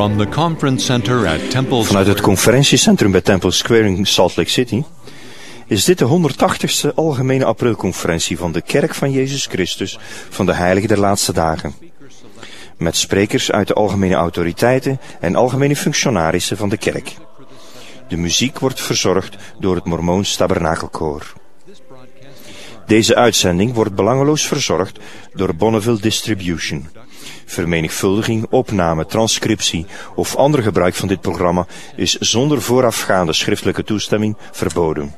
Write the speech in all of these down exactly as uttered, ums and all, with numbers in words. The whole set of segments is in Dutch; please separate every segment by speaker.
Speaker 1: From the conference center at Temple
Speaker 2: Vanuit het conferentiecentrum bij Temple Square in Salt Lake City is dit de honderdtachtigste Algemene Aprilconferentie van de Kerk van Jezus Christus van de Heilige der Laatste Dagen. Met sprekers uit de algemene autoriteiten en algemene functionarissen van de kerk. De muziek wordt verzorgd door het Mormoons Tabernakelkoor. Deze uitzending wordt belangeloos verzorgd door Bonneville Distribution. Vermenigvuldiging, opname, transcriptie of ander gebruik van dit programma is zonder voorafgaande schriftelijke toestemming verboden.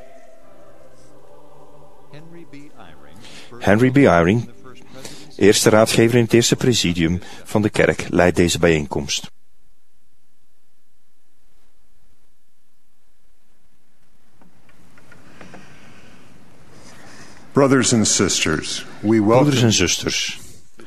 Speaker 2: Henry B. Eyring, eerste raadgever in het eerste presidium van de kerk, leidt deze bijeenkomst.
Speaker 3: Brothers and sisters, we welcome...
Speaker 2: Broeders en zusters,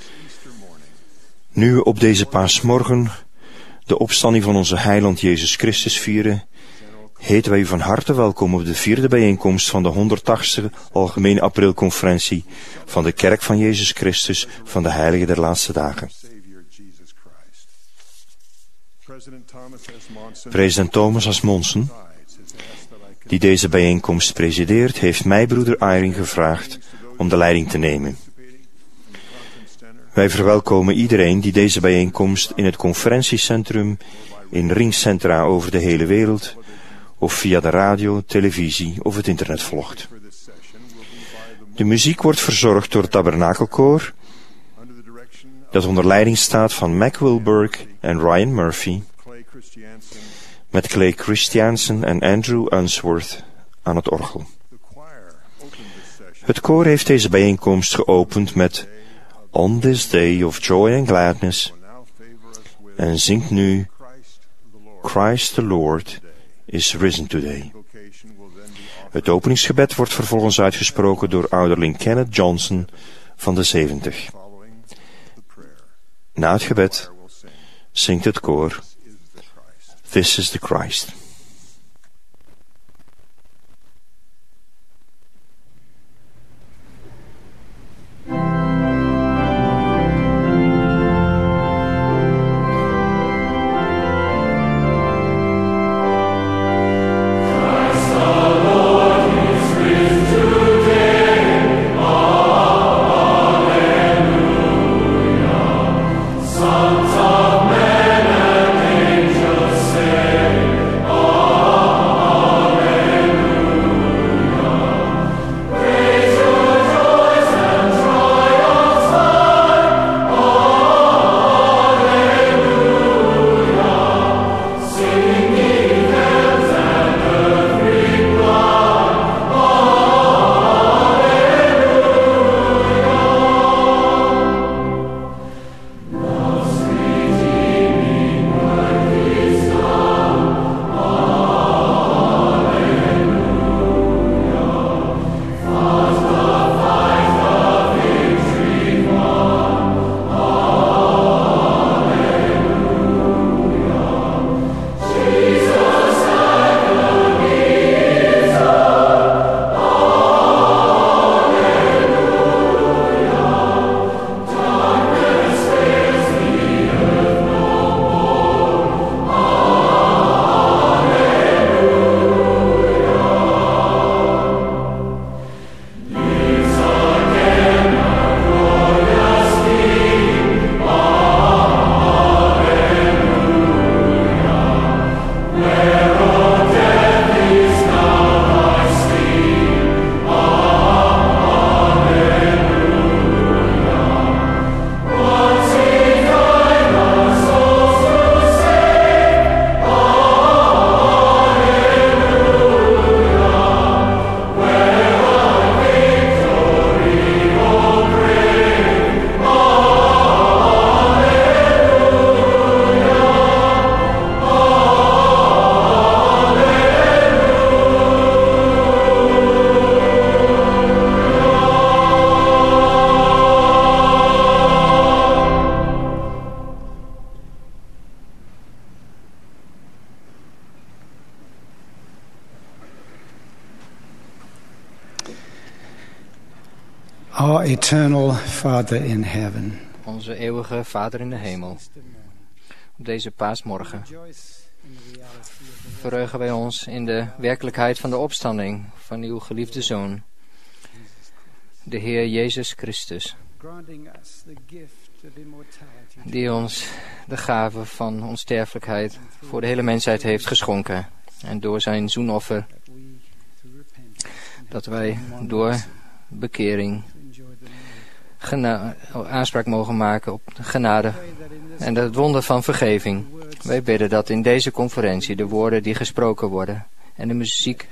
Speaker 2: nu we op deze paasmorgen de opstanding van onze heiland Jezus Christus vieren, heten wij u van harte welkom op de vierde bijeenkomst van de honderdtachtigste Algemene Aprilconferentie van de Kerk van Jezus Christus van de Heilige der Laatste Dagen. President Thomas S. Monson, die deze bijeenkomst presideert, heeft mij, broeder Eyring, gevraagd om de leiding te nemen. Wij verwelkomen iedereen die deze bijeenkomst in het conferentiecentrum, in ringcentra over de hele wereld, of via de radio, televisie of het internet volgt. De muziek wordt verzorgd door het Tabernakelkoor, dat onder leiding staat van Mac Wilberg en Ryan Murphy, met Clay Christiansen en Andrew Unsworth aan het orgel. Het koor heeft deze bijeenkomst geopend met On this day of joy and gladness en zingt nu Christ the Lord is risen today. Het openingsgebed wordt vervolgens uitgesproken door ouderling Kenneth Johnson van de zeventig. Na het gebed zingt het koor This is the Christ.
Speaker 4: Our eternal Father in heaven.
Speaker 5: Onze eeuwige Vader in de hemel.
Speaker 4: deze paasmorgen verheugen wij ons in de werkelijkheid van de opstanding van uw geliefde Zoon, de Heer Jezus Christus, die ons de gave van onsterfelijkheid voor de hele mensheid heeft geschonken. En door zijn zoenoffer, dat wij door bekering gena- aanspraak mogen maken op genade en het wonder van vergeving. Wij bidden dat in deze conferentie de woorden die gesproken worden en de muziek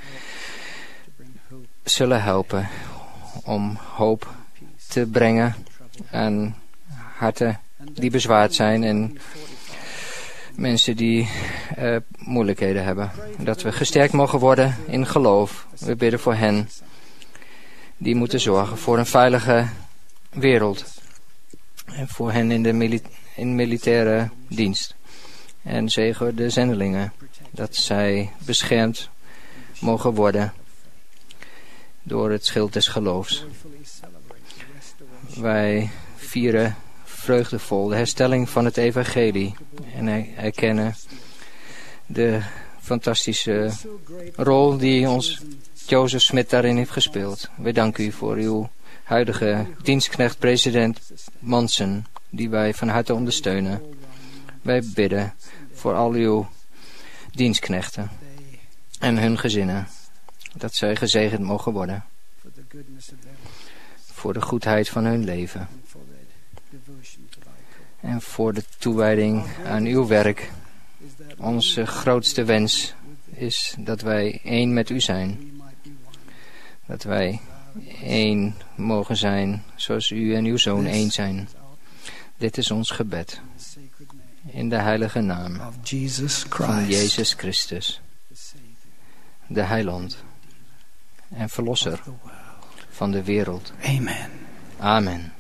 Speaker 4: zullen helpen om hoop te brengen aan harten die bezwaard zijn en mensen die uh, moeilijkheden hebben. Dat we gesterkt mogen worden in geloof. We bidden voor hen die moeten zorgen voor een veilige wereld. En voor hen in de mili- in militaire dienst. En zegen de zendelingen. Dat zij beschermd mogen worden door het schild des geloofs. Wij vieren vreugdevol de herstelling van het evangelie. En erkennen de fantastische rol die ons Joseph Smith daarin heeft gespeeld. Wij danken u voor uw huidige dienstknecht, president Monson, die wij van harte ondersteunen. Wij bidden voor al uw dienstknechten en hun gezinnen, dat zij gezegend mogen worden voor de goedheid van hun leven en voor de toewijding aan uw werk. Onze grootste wens is dat wij één met u zijn. Dat wij één mogen zijn zoals u en uw Zoon één zijn. Dit is ons gebed. In de heilige naam van Jezus Christus, de Heiland en Verlosser van de wereld.
Speaker 5: Amen.
Speaker 4: Amen.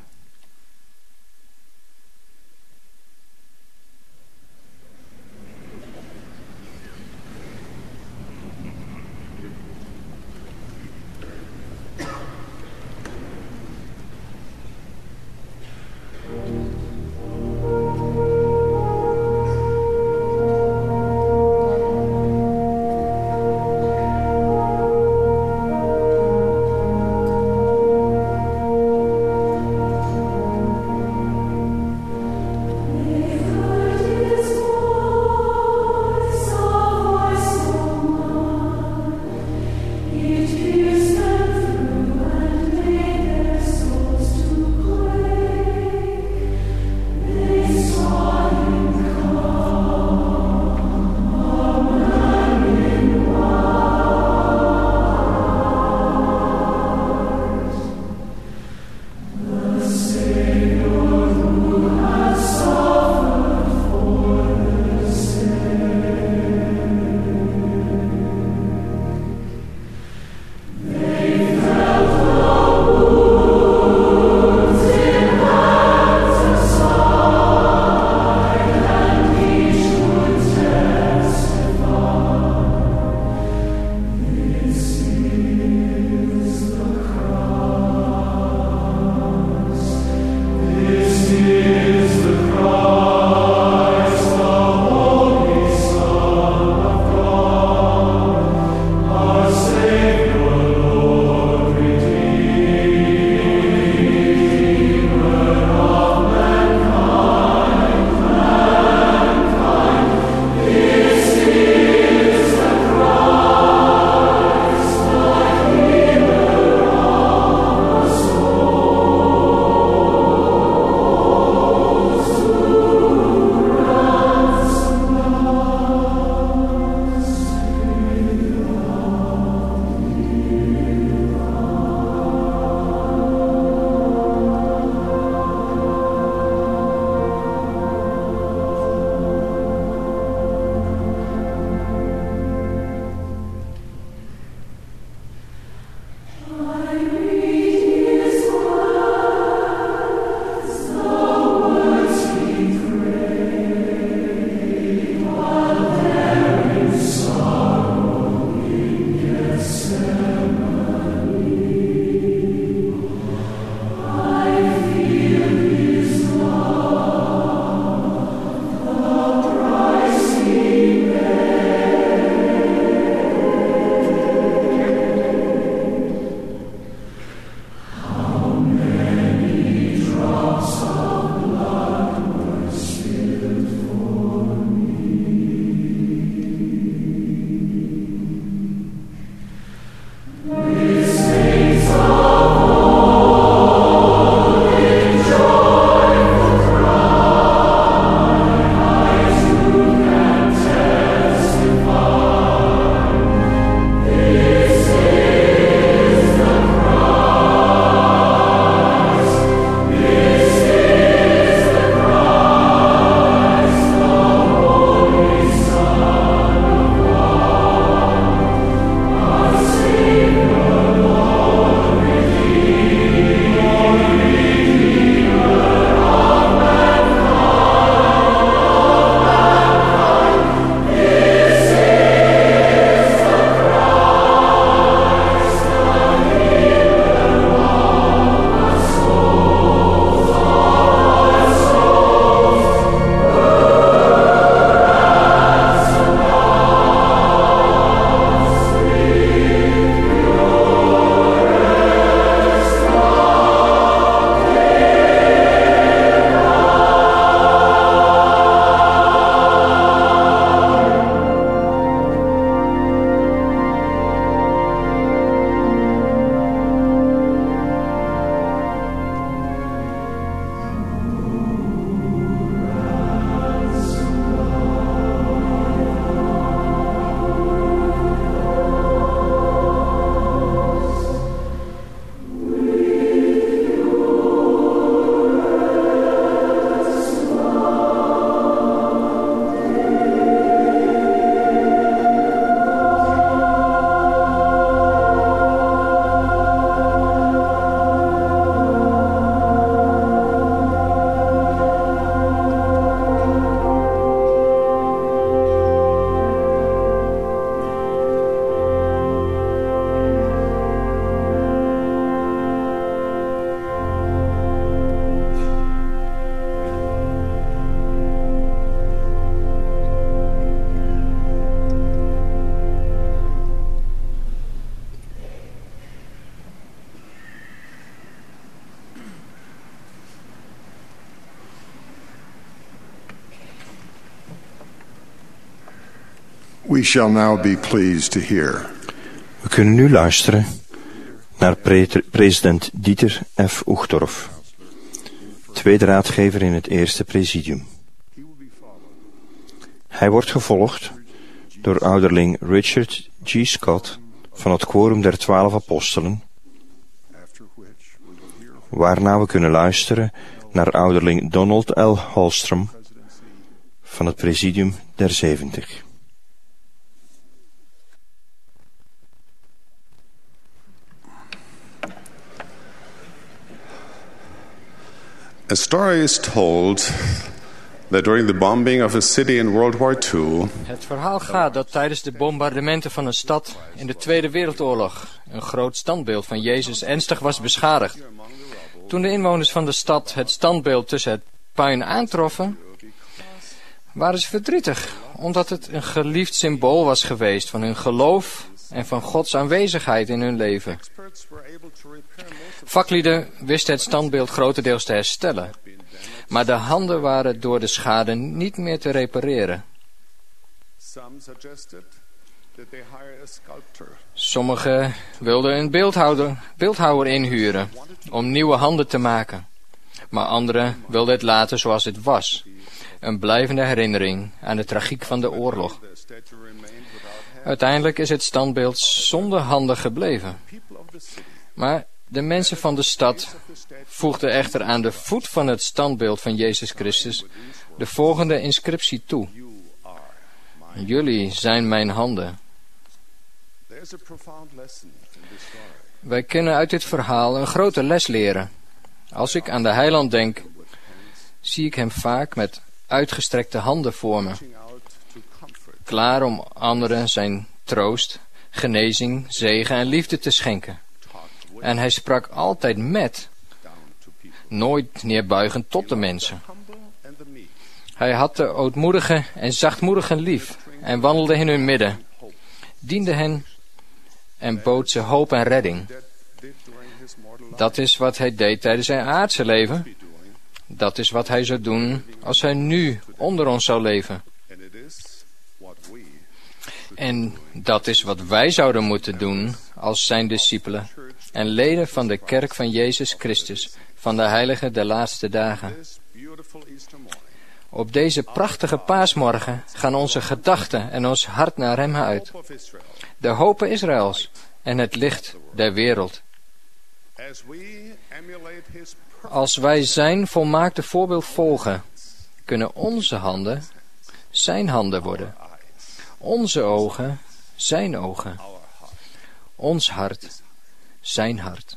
Speaker 6: Thank
Speaker 3: We shall now be pleased to hear.
Speaker 2: We kunnen nu luisteren naar pre- president Dieter F. Uchtdorf, tweede raadgever in het eerste presidium. Hij wordt gevolgd door ouderling Richard G. Scott van het Quorum der Twaalf Apostelen, waarna we kunnen luisteren naar ouderling Donald L. Hallstrom van het presidium der zeventig.
Speaker 3: A story is told that during the bombing of a city in World War Two,
Speaker 4: Het verhaal gaat dat tijdens de bombardementen van een stad in de Tweede Wereldoorlog een groot standbeeld van Jezus ernstig was beschadigd. Toen de inwoners van de stad het standbeeld tussen het puin aantroffen, waren ze verdrietig, omdat het een geliefd symbool was geweest van hun geloof en van Gods aanwezigheid in hun leven. Vaklieden wisten het standbeeld grotendeels te herstellen, maar de handen waren door de schade niet meer te repareren. Sommigen wilden een beeldhouwer, beeldhouwer inhuren om nieuwe handen te maken, maar anderen wilden het laten zoals het was, een blijvende herinnering aan de tragiek van de oorlog. Uiteindelijk is het standbeeld zonder handen gebleven. Maar de mensen van de stad voegden echter aan de voet van het standbeeld van Jezus Christus de volgende inscriptie toe: Jullie zijn mijn handen. Wij kunnen uit dit verhaal een grote les leren. Als ik aan de Heiland denk, zie ik hem vaak met uitgestrekte handen voor me, klaar om anderen zijn troost, genezing, zegen en liefde te schenken. En hij sprak altijd met, nooit neerbuigend tot de mensen. Hij had de ootmoedigen en zachtmoedigen lief en wandelde in hun midden, diende hen en bood ze hoop en redding. Dat is wat hij deed tijdens zijn aardse leven. Dat is wat hij zou doen als hij nu onder ons zou leven. En dat is wat wij zouden moeten doen als zijn discipelen en leden van de kerk van Jezus Christus, van de heiligen der laatste dagen. Op deze prachtige paasmorgen gaan onze gedachten en ons hart naar hem uit. De hoop Israëls en het licht der wereld. Als wij zijn volmaakte voorbeeld volgen, kunnen onze handen zijn handen worden. Onze ogen zijn ogen. Ons hart zijn hart.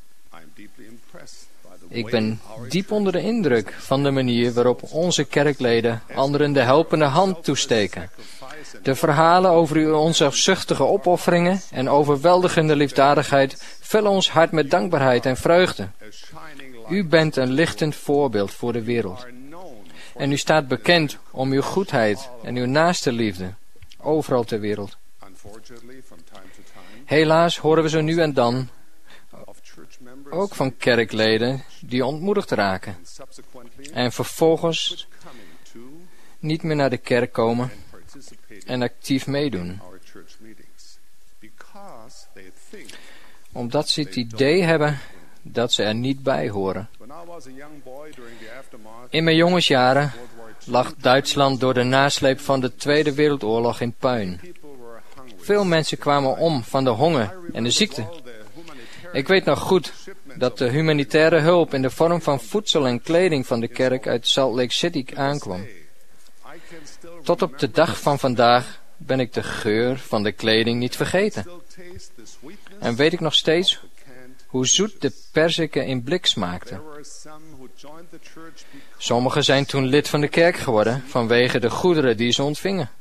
Speaker 4: Ik ben diep onder de indruk van de manier waarop onze kerkleden anderen de helpende hand toesteken. De verhalen over uw onzelfzuchtige opofferingen en overweldigende liefdadigheid vullen ons hart met dankbaarheid en vreugde. U bent een lichtend voorbeeld voor de wereld. En u staat bekend om uw goedheid en uw naaste liefde, overal ter wereld. Helaas horen we zo nu en dan ook van kerkleden die ontmoedigd raken en vervolgens niet meer naar de kerk komen en actief meedoen, omdat ze het idee hebben dat ze er niet bij horen. In mijn jongensjaren lag Duitsland door de nasleep van de Tweede Wereldoorlog in puin. Veel mensen kwamen om van de honger en de ziekte. Ik weet nog goed dat de humanitaire hulp in de vorm van voedsel en kleding van de kerk uit Salt Lake City aankwam. Tot op de dag van vandaag ben ik de geur van de kleding niet vergeten. En weet ik nog steeds hoe zoet de perziken in blik smaakten. Sommigen zijn toen lid van de kerk geworden vanwege de goederen die ze ontvingen.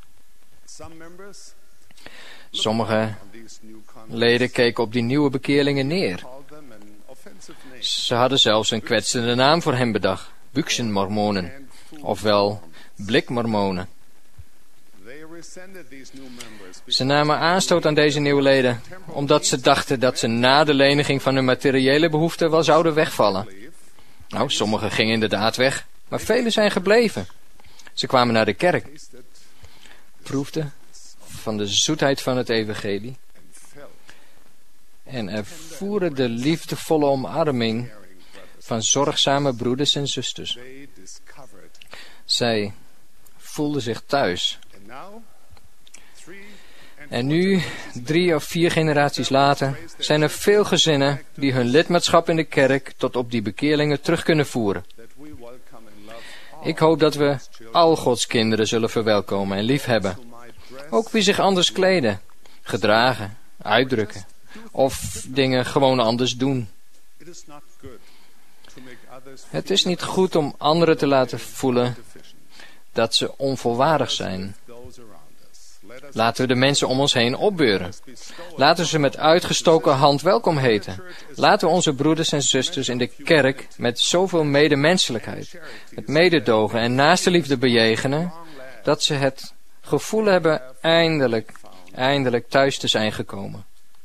Speaker 4: Sommige leden keken op die nieuwe bekeerlingen neer. Ze hadden zelfs een kwetsende naam voor hen bedacht: Büchsenmormonen, ofwel blikmormonen. Ze namen aanstoot aan deze nieuwe leden, omdat ze dachten dat ze na de leniging van hun materiële behoeften wel zouden wegvallen. Nou, sommigen gingen inderdaad weg, maar velen zijn gebleven. Ze kwamen naar de kerk, proefden van de zoetheid van het evangelie en ervoeren de liefdevolle omarming van zorgzame broeders en zusters. Zij voelden zich thuis. En nu, drie of vier generaties later, zijn er veel gezinnen die hun lidmaatschap in de kerk tot op die bekeerlingen terug kunnen voeren. Ik hoop dat we al Gods kinderen zullen verwelkomen en liefhebben. Ook wie zich anders kleden, gedragen, uitdrukken of dingen gewoon anders doen. Het is niet goed om anderen te laten voelen dat ze onvolwaardig zijn. Laten we de mensen om ons heen opbeuren. Laten we ze met uitgestoken hand welkom heten. Laten we onze broeders en zusters in de kerk met zoveel medemenselijkheid, met mededogen en naaste liefde bejegenen, dat ze het gevoel hebben eindelijk, eindelijk thuis te zijn gekomen.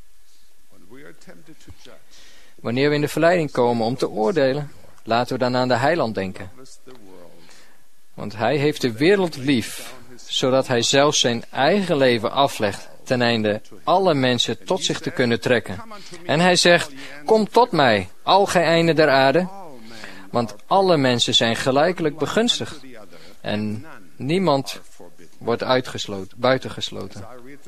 Speaker 4: Wanneer we in de verleiding komen om te oordelen, laten we dan aan de Heiland denken. Want Hij heeft de wereld lief, zodat Hij zelfs zijn eigen leven aflegt, ten einde alle mensen tot zich te kunnen trekken. En Hij zegt, kom tot mij, al gij einden der aarde, want alle mensen zijn gelijkelijk begunstigd. En niemand wordt uitgesloten, buitengesloten.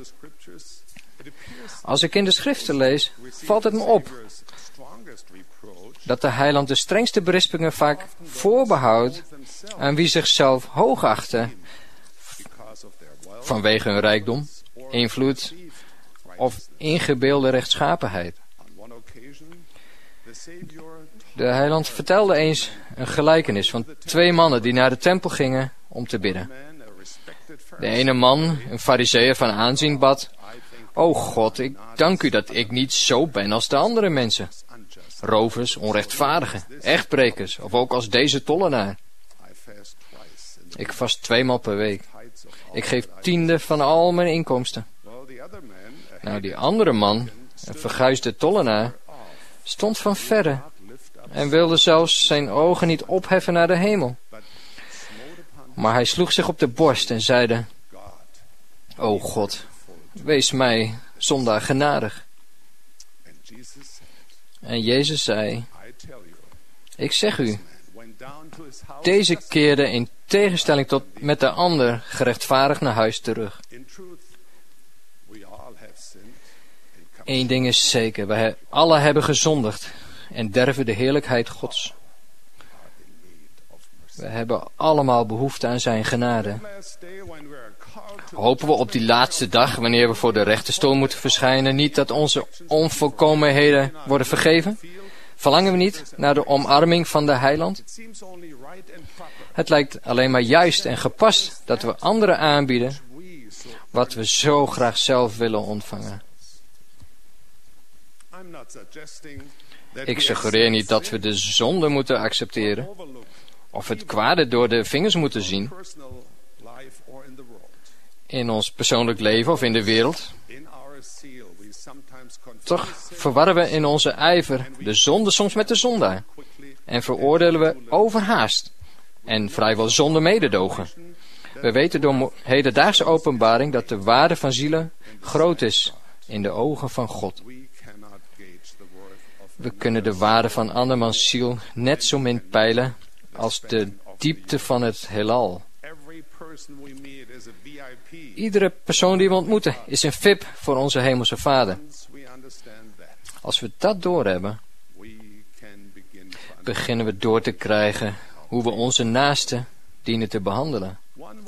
Speaker 4: Als ik in de schriften lees, valt het me op dat de Heiland de strengste berispingen vaak voorbehoudt aan wie zichzelf hoog achten vanwege hun rijkdom, invloed of ingebeelde rechtschapenheid. De Heiland vertelde eens een gelijkenis van twee mannen die naar de tempel gingen om te bidden. De ene man, een farizeeër van aanzien, bad: O God, ik dank u dat ik niet zo ben als de andere mensen. Rovers, onrechtvaardigen, echtbrekers of ook als deze tollenaar. Ik vast tweemaal per week. Ik geef tiende van al mijn inkomsten. Nou, die andere man, een verguisde tollenaar, stond van verre en wilde zelfs zijn ogen niet opheffen naar de hemel. Maar hij sloeg zich op de borst en zeide: O God, wees mij, zondaar, genadig. En Jezus zei: Ik zeg u, deze keerde in tegenstelling tot met de ander gerechtvaardigd naar huis terug. Eén ding is zeker, wij alle hebben gezondigd en derven de heerlijkheid Gods. We hebben allemaal behoefte aan zijn genade. Hopen we op die laatste dag, wanneer we voor de rechterstoel moeten verschijnen, niet dat onze onvolkomenheden worden vergeven? Verlangen we niet naar de omarming van de Heiland? Het lijkt alleen maar juist en gepast dat we anderen aanbieden wat we zo graag zelf willen ontvangen. Ik suggereer niet dat we de zonde moeten accepteren of het kwade door de vingers moeten zien in ons persoonlijk leven of in de wereld. Toch verwarren we in onze ijver de zonde soms met de zondaar en veroordelen we overhaast en vrijwel zonder mededogen. We weten door hedendaagse openbaring dat de waarde van zielen groot is in de ogen van God. We kunnen de waarde van andermans ziel net zo min peilen als de diepte van het heelal. Iedere persoon die we ontmoeten is een V I P voor onze hemelse Vader. Als we dat doorhebben, beginnen we door te krijgen hoe we onze naasten dienen te behandelen.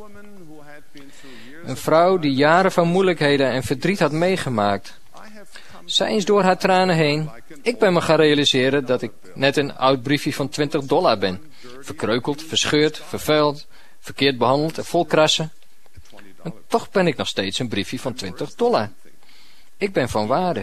Speaker 4: Een vrouw die jaren van moeilijkheden en verdriet had meegemaakt, zei eens door haar tranen heen: ik ben me gaan realiseren dat ik net een oud briefje van twintig dollar ben. Verkreukeld, verscheurd, vervuild, verkeerd behandeld en vol krassen. En toch ben ik nog steeds een briefje van twintig dollar. Ik ben van waarde.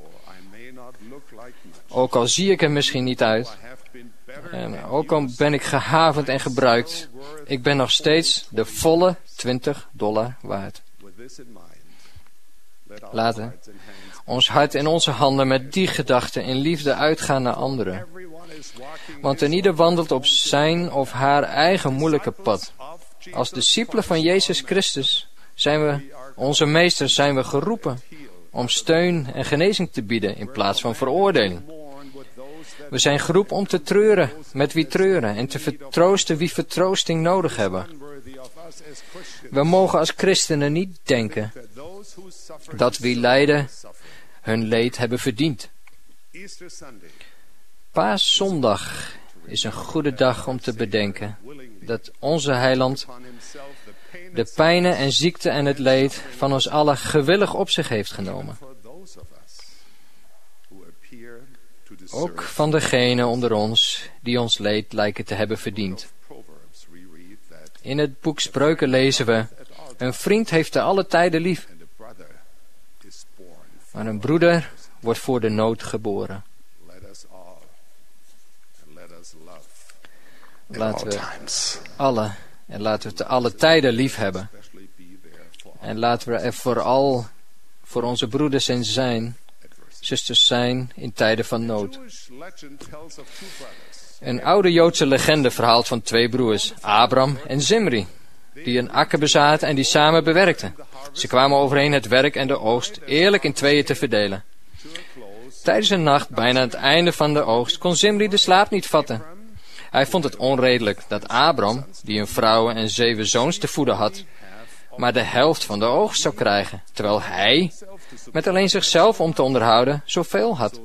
Speaker 4: Ook al zie ik er misschien niet uit, en ook al ben ik gehavend en gebruikt, ik ben nog steeds de volle twintig dollar waard. Laten ons hart en onze handen met die gedachten in liefde uitgaan naar anderen. Want een ieder wandelt op zijn of haar eigen moeilijke pad. Als discipelen van Jezus Christus zijn we onze meester, zijn we geroepen om steun en genezing te bieden in plaats van veroordeling. We zijn geroepen om te treuren met wie treuren en te vertroosten wie vertroosting nodig hebben. We mogen als christenen niet denken dat wie lijden hun leed hebben verdiend. Paaszondag is een goede dag om te bedenken dat onze heiland de pijnen en ziekte en het leed van ons allen gewillig op zich heeft genomen. Ook van degenen onder ons die ons leed lijken te hebben verdiend. In het boek Spreuken lezen we: een vriend heeft te alle tijden lief, maar een broeder wordt voor de nood geboren. Laten we alle en laten we te alle tijden lief hebben. En laten we er vooral voor onze broeders en zijn, zusters zijn in tijden van nood. Een oude Joodse legende verhaalt van twee broers, Abram en Zimri, die een akker bezaten en die samen bewerkten. Ze kwamen overeen het werk en de oogst eerlijk in tweeën te verdelen. Tijdens een nacht, bijna aan het einde van de oogst, kon Zimri de slaap niet vatten. Hij vond het onredelijk dat Abram, die een vrouw en zeven zoons te voeden had, maar de helft van de oogst zou krijgen, terwijl hij, met alleen zichzelf om te onderhouden, zoveel had.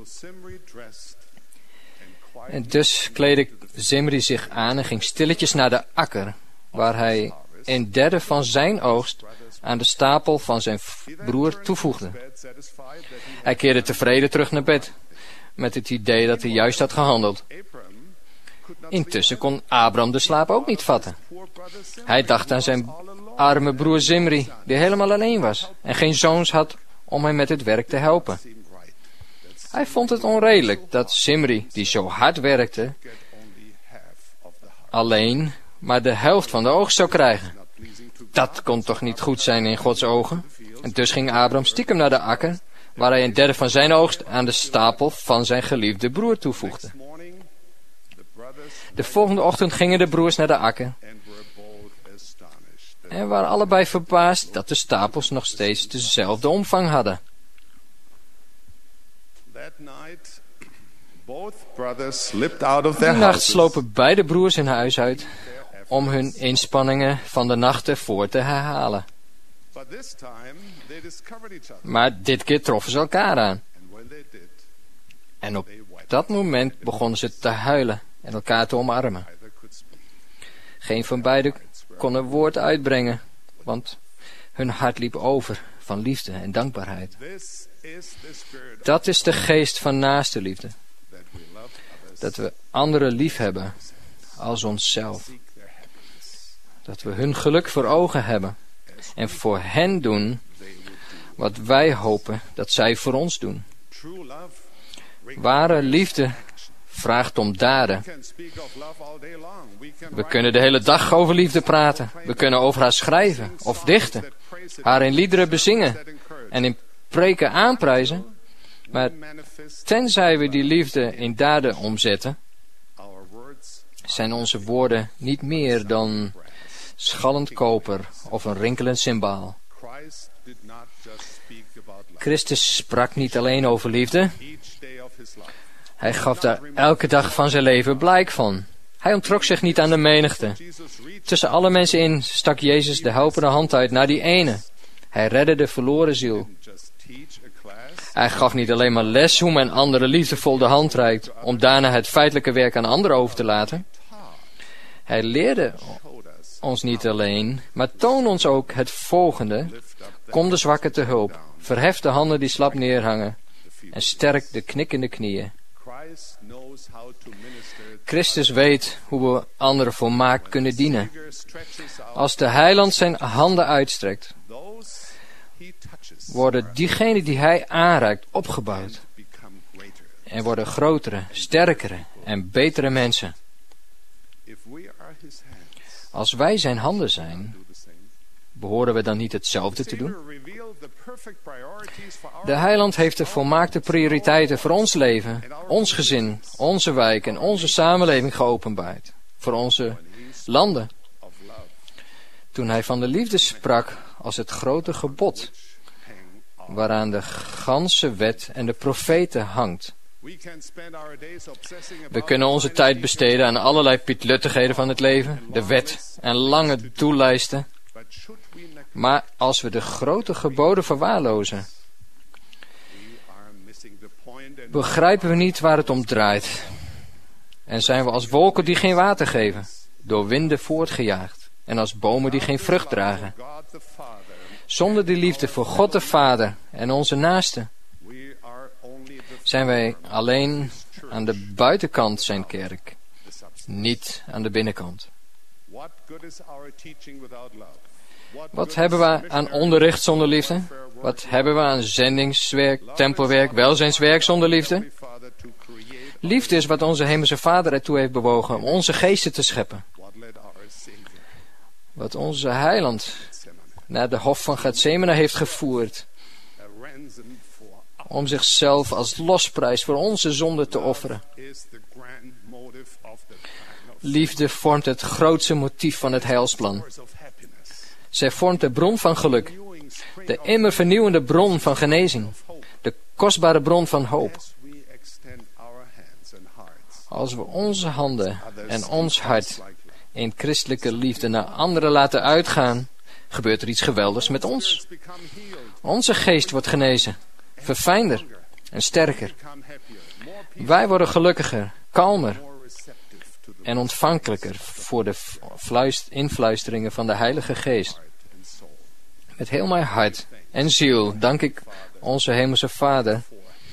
Speaker 4: En dus kleedde Zimri zich aan en ging stilletjes naar de akker, waar hij een derde van zijn oogst aan de stapel van zijn broer toevoegde. Hij keerde tevreden terug naar bed, met het idee dat hij juist had gehandeld. Intussen kon Abram de slaap ook niet vatten. Hij dacht aan zijn arme broer Zimri, die helemaal alleen was en geen zoons had om hem met het werk te helpen. Hij vond het onredelijk dat Zimri, die zo hard werkte, alleen maar de helft van de oogst zou krijgen. Dat kon toch niet goed zijn in Gods ogen? En dus ging Abram stiekem naar de akker, waar hij een derde van zijn oogst aan de stapel van zijn geliefde broer toevoegde. De volgende ochtend gingen de broers naar de akker en waren allebei verbaasd dat de stapels nog steeds dezelfde omvang hadden. Die nacht slopen beide broers hun huis uit om hun inspanningen van de nacht ervoor te herhalen. Maar dit keer troffen ze elkaar aan. En op dat moment begonnen ze te huilen en elkaar te omarmen. Geen van beiden kon een woord uitbrengen, want hun hart liep over van liefde en dankbaarheid. Dat is de geest van naaste liefde. Dat we anderen lief hebben als onszelf. Dat we hun geluk voor ogen hebben en voor hen doen wat wij hopen dat zij voor ons doen. Ware liefde vraagt om daden. We kunnen de hele dag over liefde praten. We kunnen over haar schrijven of dichten, haar in liederen bezingen en in preken aanprijzen. Maar tenzij we die liefde in daden omzetten, zijn onze woorden niet meer dan schallend koper of een rinkelend cymbaal. Christus sprak niet alleen over liefde. Hij gaf daar elke dag van zijn leven blijk van. Hij onttrok zich niet aan de menigte. Tussen alle mensen in stak Jezus de helpende hand uit naar die ene. Hij redde de verloren ziel. Hij gaf niet alleen maar les hoe men anderen liefdevol de hand reikt, om daarna het feitelijke werk aan anderen over te laten. Hij leerde ons niet alleen, maar toonde ons ook het volgende. Kom de zwakken te hulp. Verhef de handen die slap neerhangen. En sterk de knikkende knieën. Christus weet hoe we anderen volmaakt kunnen dienen. Als de heiland zijn handen uitstrekt, worden diegenen die hij aanraakt opgebouwd. En worden grotere, sterkere en betere mensen. Als wij zijn handen zijn, behoren we dan niet hetzelfde te doen? De heiland heeft de volmaakte prioriteiten voor ons leven, ons gezin, onze wijk en onze samenleving geopenbaard. Voor onze landen. Toen hij van de liefde sprak als het grote gebod, waaraan de ganse wet en de profeten hangt. We kunnen onze tijd besteden aan allerlei pietluttigheden van het leven, de wet en lange doellijsten. Maar als we de grote geboden verwaarlozen, begrijpen we niet waar het om draait. En zijn we als wolken die geen water geven, door winden voortgejaagd. En als bomen die geen vrucht dragen. Zonder die liefde voor God de Vader en onze naaste, zijn wij alleen aan de buitenkant zijn kerk, niet aan de binnenkant. Wat hebben we aan onderricht zonder liefde? Wat hebben we aan zendingswerk, tempelwerk, welzijnswerk zonder liefde? Liefde is wat onze hemelse Vader ertoe heeft bewogen om onze geesten te scheppen. Wat onze heiland naar de hof van Gethsemane heeft gevoerd, om zichzelf als losprijs voor onze zonde te offeren. Liefde vormt het grootste motief van het heilsplan. Zij vormt de bron van geluk, de immer vernieuwende bron van genezing, de kostbare bron van hoop. Als we onze handen en ons hart in christelijke liefde naar anderen laten uitgaan, gebeurt er iets geweldigs met ons. Onze geest wordt genezen, verfijnder en sterker. Wij worden gelukkiger, kalmer en ontvankelijker voor de fluist, influisteringen van de Heilige Geest. Met heel mijn hart en ziel dank ik onze Hemelse Vader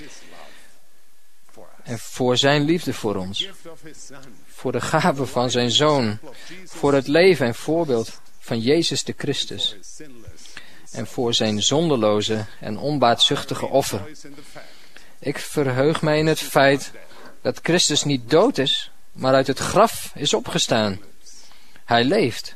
Speaker 4: en voor zijn liefde voor ons, voor de gave van zijn Zoon, voor het leven en voorbeeld van Jezus de Christus en voor zijn zonderloze en onbaatzuchtige offer. Ik verheug mij in het feit dat Christus niet dood is, maar uit het graf is opgestaan. Hij leeft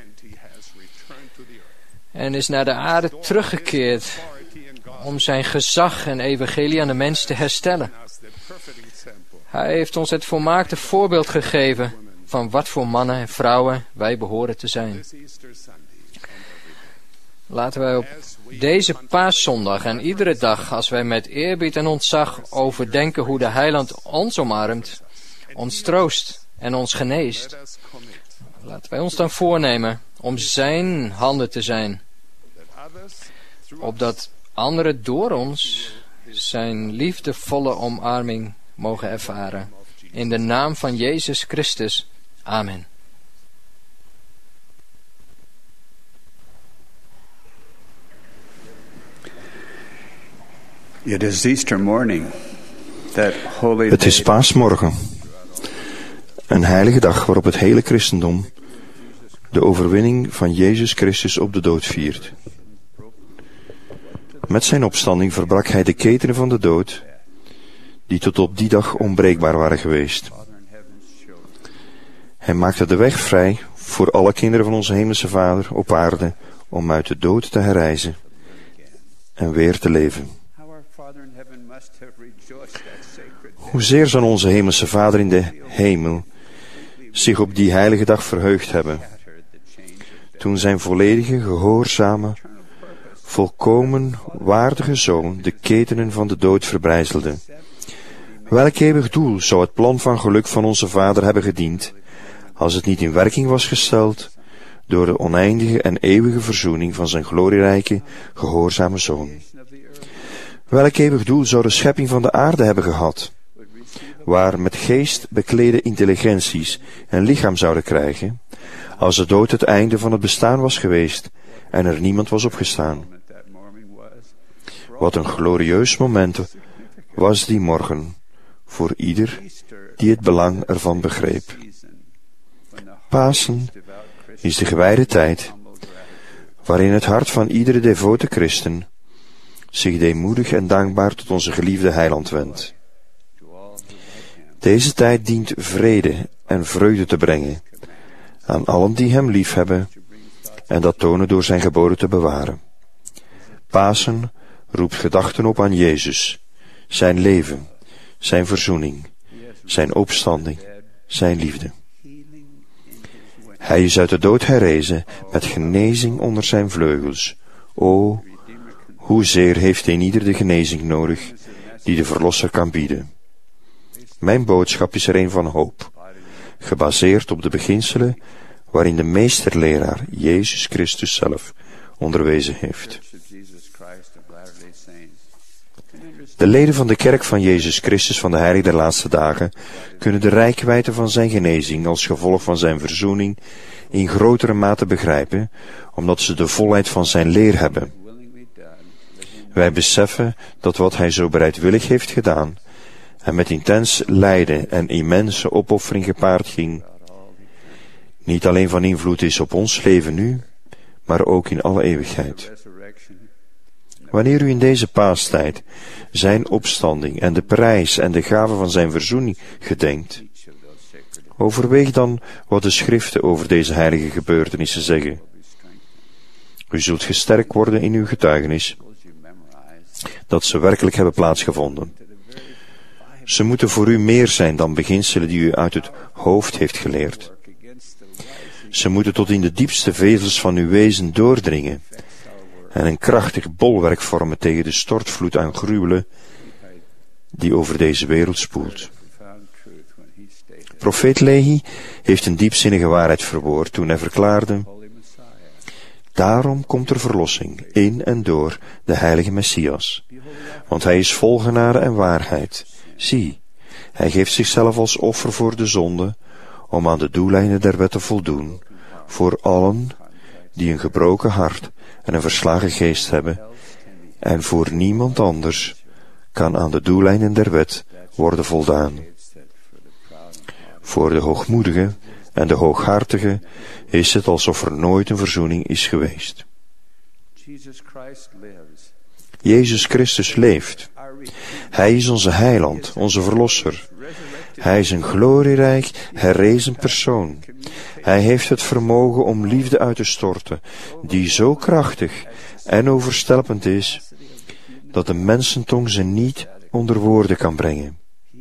Speaker 4: en is naar de aarde teruggekeerd om zijn gezag en evangelie aan de mens te herstellen. Hij heeft ons het volmaakte voorbeeld gegeven van wat voor mannen en vrouwen wij behoren te zijn. Laten wij op deze paaszondag en iedere dag, als wij met eerbied en ontzag overdenken hoe de Heiland ons omarmt, ons troost en ons geneest, laten wij ons dan voornemen om zijn handen te zijn, opdat anderen door ons zijn liefdevolle omarming mogen ervaren. In de naam van Jezus Christus. Amen.
Speaker 5: It is Easter morning, that holy
Speaker 2: Het is
Speaker 5: day.
Speaker 2: paasmorgen, een heilige dag waarop het hele christendom de overwinning van Jezus Christus op de dood viert. Met zijn opstanding verbrak hij de ketenen van de dood, die tot op die dag onbreekbaar waren geweest. Hij maakte de weg vrij voor alle kinderen van onze hemelse Vader op aarde om uit de dood te herrijzen en weer te leven. Hoezeer zal onze hemelse Vader in de hemel zich op die heilige dag verheugd hebben, toen zijn volledige, gehoorzame, volkomen waardige Zoon de ketenen van de dood verbrijzelde. Welk eeuwig doel zou het plan van geluk van onze Vader hebben gediend, als het niet in werking was gesteld door de oneindige en eeuwige verzoening van zijn glorierijke, gehoorzame Zoon? Welk eeuwig doel zou de schepping van de aarde hebben gehad, waar met geest beklede intelligenties een lichaam zouden krijgen, als de dood het einde van het bestaan was geweest en er niemand was opgestaan? Wat een glorieus moment was die morgen voor ieder die het belang ervan begreep. Pasen is de gewijde tijd waarin het hart van iedere devote christen zich deemoedig en dankbaar tot onze geliefde Heiland wendt. Deze tijd dient vrede en vreugde te brengen aan allen die hem liefhebben en dat tonen door zijn geboden te bewaren. Pasen roept gedachten op aan Jezus, zijn leven, zijn verzoening, zijn opstanding, zijn liefde. Hij is uit de dood herrezen met genezing onder zijn vleugels, O, hoezeer heeft een ieder de genezing nodig die de Verlosser kan bieden. Mijn boodschap is er een van hoop, gebaseerd op de beginselen waarin de meesterleraar Jezus Christus zelf onderwezen heeft. De leden van de kerk van Jezus Christus van de Heilige der Laatste Dagen kunnen de reikwijdte van zijn genezing als gevolg van zijn verzoening in grotere mate begrijpen, omdat ze de volheid van zijn leer hebben. Wij beseffen dat wat hij zo bereidwillig heeft gedaan en met intens lijden en immense opoffering gepaard ging, niet alleen van invloed is op ons leven nu, maar ook in alle eeuwigheid. Wanneer u in deze paastijd zijn opstanding en de prijs en de gave van zijn verzoening gedenkt, overweeg dan wat de schriften over deze heilige gebeurtenissen zeggen. U zult gesterkt worden in uw getuigenis dat ze werkelijk hebben plaatsgevonden. Ze moeten voor u meer zijn dan beginselen die u uit het hoofd heeft geleerd. Ze moeten tot in de diepste vezels van uw wezen doordringen en een krachtig bolwerk vormen tegen de stortvloed aan gruwelen die over deze wereld spoelt. Profeet Lehi heeft een diepzinnige waarheid verwoord toen hij verklaarde: daarom komt er verlossing in en door de heilige Messias, want hij is vol genade en waarheid. Zie, hij geeft zichzelf als offer voor de zonde, om aan de doeleinden der wet te voldoen, voor allen die een gebroken hart en een verslagen geest hebben, en voor niemand anders kan aan de doeleinden der wet worden voldaan. Voor de hoogmoedige en de hooghartige is het alsof er nooit een verzoening is geweest. Jezus Christus leeft. Hij is onze heiland, onze verlosser. Hij is een glorierijk, herrezen persoon. Hij heeft het vermogen om liefde uit te storten, die zo krachtig en overstelpend is, dat de mensentong ze niet onder woorden kan brengen.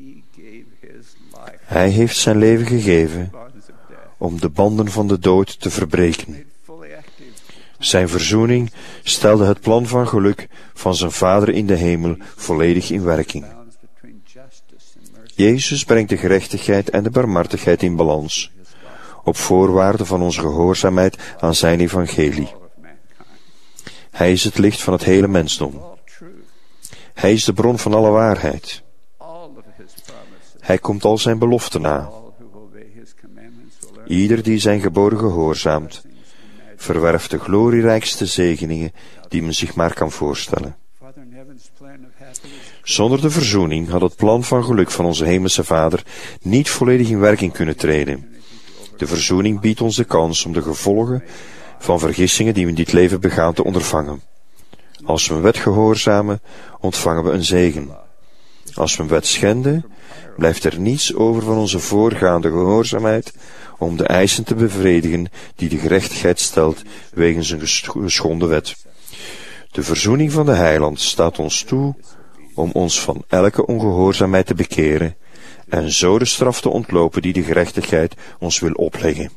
Speaker 2: Hij heeft zijn leven gegeven om de banden van de dood te verbreken. Zijn verzoening stelde het plan van geluk van zijn Vader in de hemel volledig in werking. Jezus brengt de gerechtigheid en de barmhartigheid in balans, op voorwaarde van onze gehoorzaamheid aan zijn evangelie. Hij is het licht van het hele mensdom. Hij is de bron van alle waarheid. Hij komt al zijn beloften na. Ieder die zijn geboden gehoorzaamt, verwerft de glorierijkste zegeningen die men zich maar kan voorstellen. Zonder de verzoening had het plan van geluk van onze hemelse Vader niet volledig in werking kunnen treden. De verzoening biedt ons de kans om de gevolgen van vergissingen die we in dit leven begaan te ondervangen. Als we een wet gehoorzamen, ontvangen we een zegen. Als we een wet schenden, blijft er niets over van onze voorgaande gehoorzaamheid om de eisen te bevredigen die de gerechtigheid stelt wegens een geschonden wet. De verzoening van de Heiland staat ons toe om ons van elke ongehoorzaamheid te bekeren en zo de straf te ontlopen die de gerechtigheid ons wil opleggen.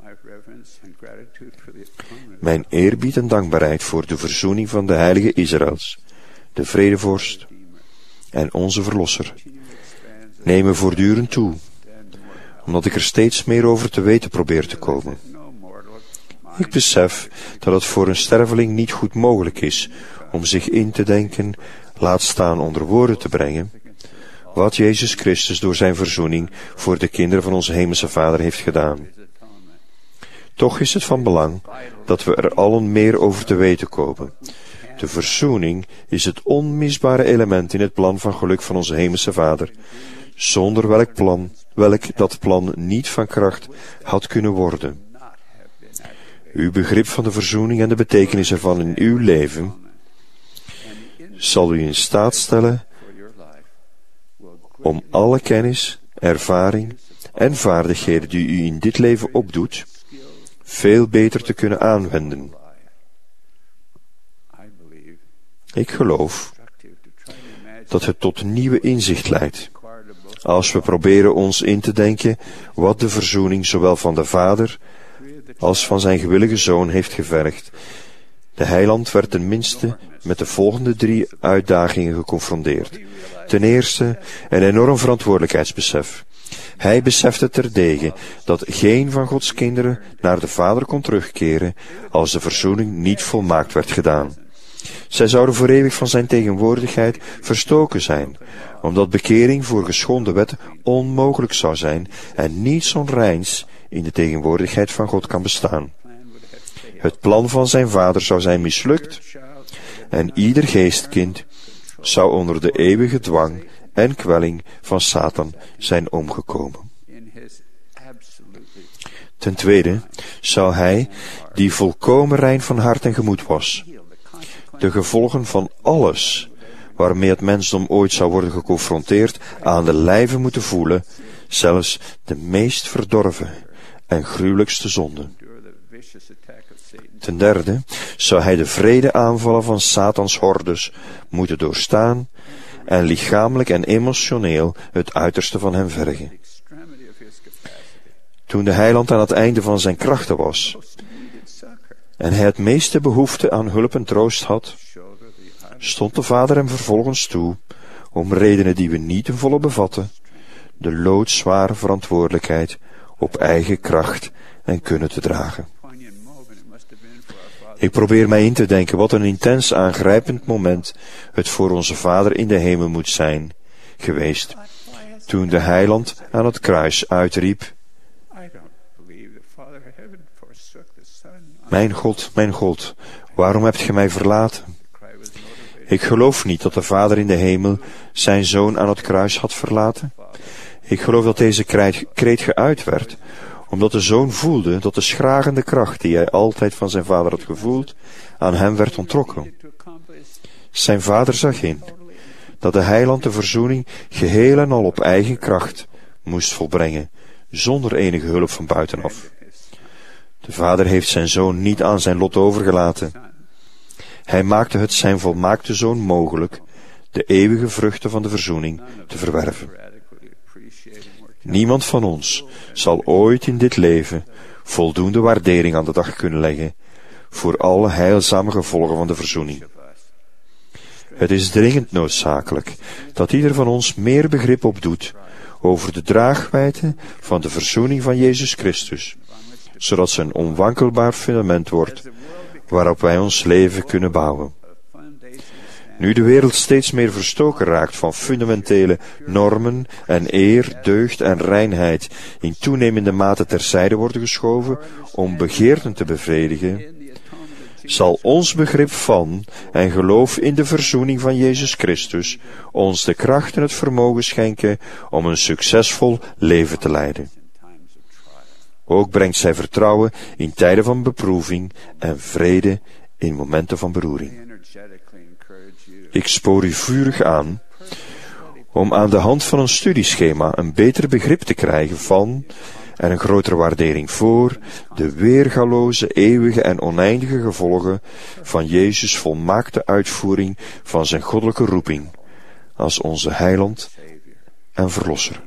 Speaker 2: Mijn eerbied en dankbaarheid voor de verzoening van de heilige Israëls, de vredevorst en onze Verlosser, nemen voortdurend toe, omdat ik er steeds meer over te weten probeer te komen. Ik besef dat het voor een sterveling niet goed mogelijk is om zich in te denken, laat staan onder woorden te brengen, wat Jezus Christus door zijn verzoening voor de kinderen van onze hemelse Vader heeft gedaan. Toch is het van belang dat we er allen meer over te weten komen. De verzoening is het onmisbare element in het plan van geluk van onze hemelse Vader, zonder welk plan, welk dat plan niet van kracht had kunnen worden. Uw begrip van de verzoening en de betekenis ervan in uw leven zal u in staat stellen om alle kennis, ervaring en vaardigheden die u in dit leven opdoet, veel beter te kunnen aanwenden. Ik geloof dat het tot nieuwe inzicht leidt, als we proberen ons in te denken wat de verzoening zowel van de Vader als van zijn gewillige Zoon heeft gevergd, De heiland werd ten minste met de volgende drie uitdagingen geconfronteerd. Ten eerste, een enorm verantwoordelijkheidsbesef. Hij besefte terdege dat geen van Gods kinderen naar de Vader kon terugkeren als de verzoening niet volmaakt werd gedaan. Zij zouden voor eeuwig van zijn tegenwoordigheid verstoken zijn, omdat bekering voor geschonden wet onmogelijk zou zijn en niets onreins in de tegenwoordigheid van God kan bestaan. Het plan van zijn vader zou zijn mislukt en ieder geestkind zou onder de eeuwige dwang en kwelling van Satan zijn omgekomen. Ten tweede zou hij, die volkomen rein van hart en gemoed was, de gevolgen van alles waarmee het mensdom ooit zou worden geconfronteerd aan de lijve moeten voelen, zelfs de meest verdorven en gruwelijkste zonde. Ten derde zou hij de wrede aanvallen van Satans hordes moeten doorstaan en lichamelijk en emotioneel het uiterste van hem vergen. Toen de heiland aan het einde van zijn krachten was en hij het meeste behoefte aan hulp en troost had, stond de Vader hem vervolgens toe, om redenen die we niet ten volle bevatten, de loodzware verantwoordelijkheid op eigen kracht en kunnen te dragen. Ik probeer mij in te denken wat een intens aangrijpend moment het voor onze Vader in de hemel moet zijn geweest, toen de heiland aan het kruis uitriep: Mijn God, mijn God, waarom hebt ge mij verlaten? Ik geloof niet dat de Vader in de hemel zijn Zoon aan het kruis had verlaten. Ik geloof dat deze kreet geuit werd, omdat de Zoon voelde dat de schragende kracht die hij altijd van zijn Vader had gevoeld, aan hem werd onttrokken. Zijn Vader zag in dat de heiland de verzoening geheel en al op eigen kracht moest volbrengen, zonder enige hulp van buitenaf. De Vader heeft zijn Zoon niet aan zijn lot overgelaten. Hij maakte het zijn volmaakte Zoon mogelijk de eeuwige vruchten van de verzoening te verwerven. Niemand van ons zal ooit in dit leven voldoende waardering aan de dag kunnen leggen voor alle heilzame gevolgen van de verzoening. Het is dringend noodzakelijk dat ieder van ons meer begrip opdoet over de draagwijdte van de verzoening van Jezus Christus, zodat ze een onwankelbaar fundament wordt waarop wij ons leven kunnen bouwen. Nu de wereld steeds meer verstoken raakt van fundamentele normen en eer, deugd en reinheid in toenemende mate terzijde worden geschoven om begeerten te bevredigen, zal ons begrip van en geloof in de verzoening van Jezus Christus ons de kracht en het vermogen schenken om een succesvol leven te leiden. Ook brengt zij vertrouwen in tijden van beproeving en vrede in momenten van beroering. Ik spoor u vurig aan om aan de hand van een studieschema een beter begrip te krijgen van en een grotere waardering voor de weergaloze, eeuwige en oneindige gevolgen van Jezus' volmaakte uitvoering van zijn goddelijke roeping als onze heiland en verlosser.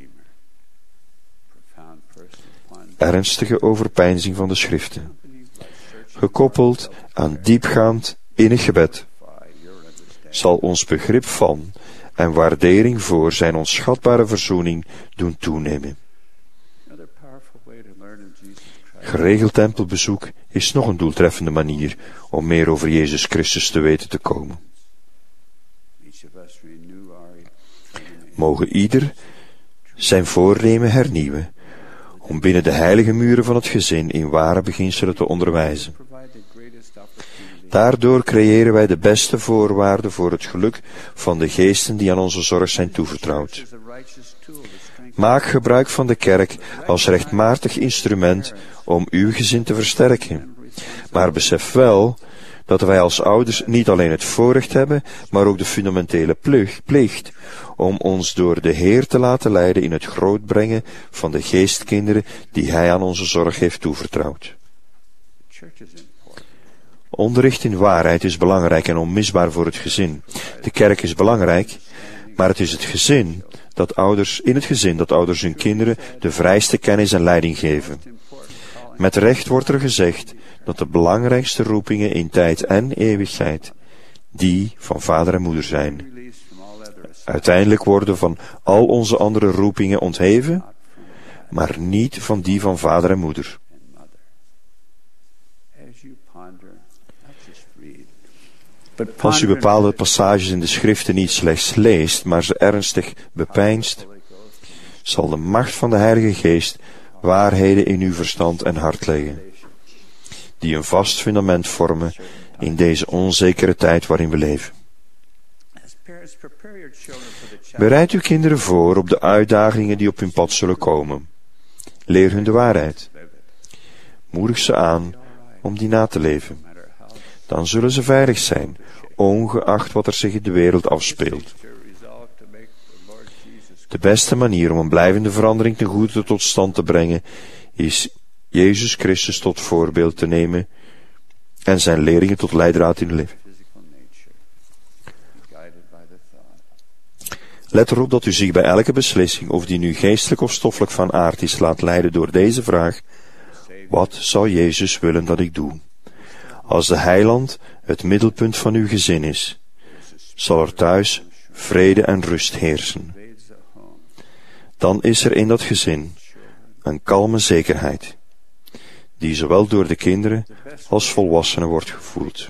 Speaker 2: Ernstige overpeinzing van de schriften, gekoppeld aan diepgaand innig gebed, zal ons begrip van en waardering voor zijn onschatbare verzoening doen toenemen. Geregeld tempelbezoek is nog een doeltreffende manier om meer over Jezus Christus te weten te komen. Mogen ieder zijn voornemen hernieuwen om binnen de heilige muren van het gezin in ware beginselen te onderwijzen. Daardoor creëren wij de beste voorwaarden voor het geluk van de geesten die aan onze zorg zijn toevertrouwd. Maak gebruik van de kerk als rechtmatig instrument om uw gezin te versterken. Maar besef wel dat wij als ouders niet alleen het voorrecht hebben, maar ook de fundamentele plicht om ons door de Heer te laten leiden in het grootbrengen van de geestkinderen die Hij aan onze zorg heeft toevertrouwd. Onderricht in waarheid is belangrijk en onmisbaar voor het gezin. De kerk is belangrijk, maar het is het gezin dat ouders, in het gezin dat ouders hun kinderen de vrijste kennis en leiding geven. Met recht wordt er gezegd dat de belangrijkste roepingen in tijd en eeuwigheid die van vader en moeder zijn. Uiteindelijk worden van al onze andere roepingen ontheven, maar niet van die van vader en moeder. Als u bepaalde passages in de schriften niet slechts leest, maar ze ernstig bepeinst, zal de macht van de Heilige Geest waarheden in uw verstand en hart leggen, die een vast fundament vormen in deze onzekere tijd waarin we leven. Bereid uw kinderen voor op de uitdagingen die op hun pad zullen komen. Leer hun de waarheid. Moedig ze aan om die na te leven. Dan zullen ze veilig zijn, ongeacht wat er zich in de wereld afspeelt. De beste manier om een blijvende verandering ten goede tot stand te brengen, is Jezus Christus tot voorbeeld te nemen en zijn leerlingen tot leidraad in hun leven. Let erop dat u zich bij elke beslissing, of die nu geestelijk of stoffelijk van aard is, laat leiden door deze vraag: wat zou Jezus willen dat ik doe? Als de Heiland het middelpunt van uw gezin is, zal er thuis vrede en rust heersen. Dan is er in dat gezin een kalme zekerheid, die zowel door de kinderen als volwassenen wordt gevoeld.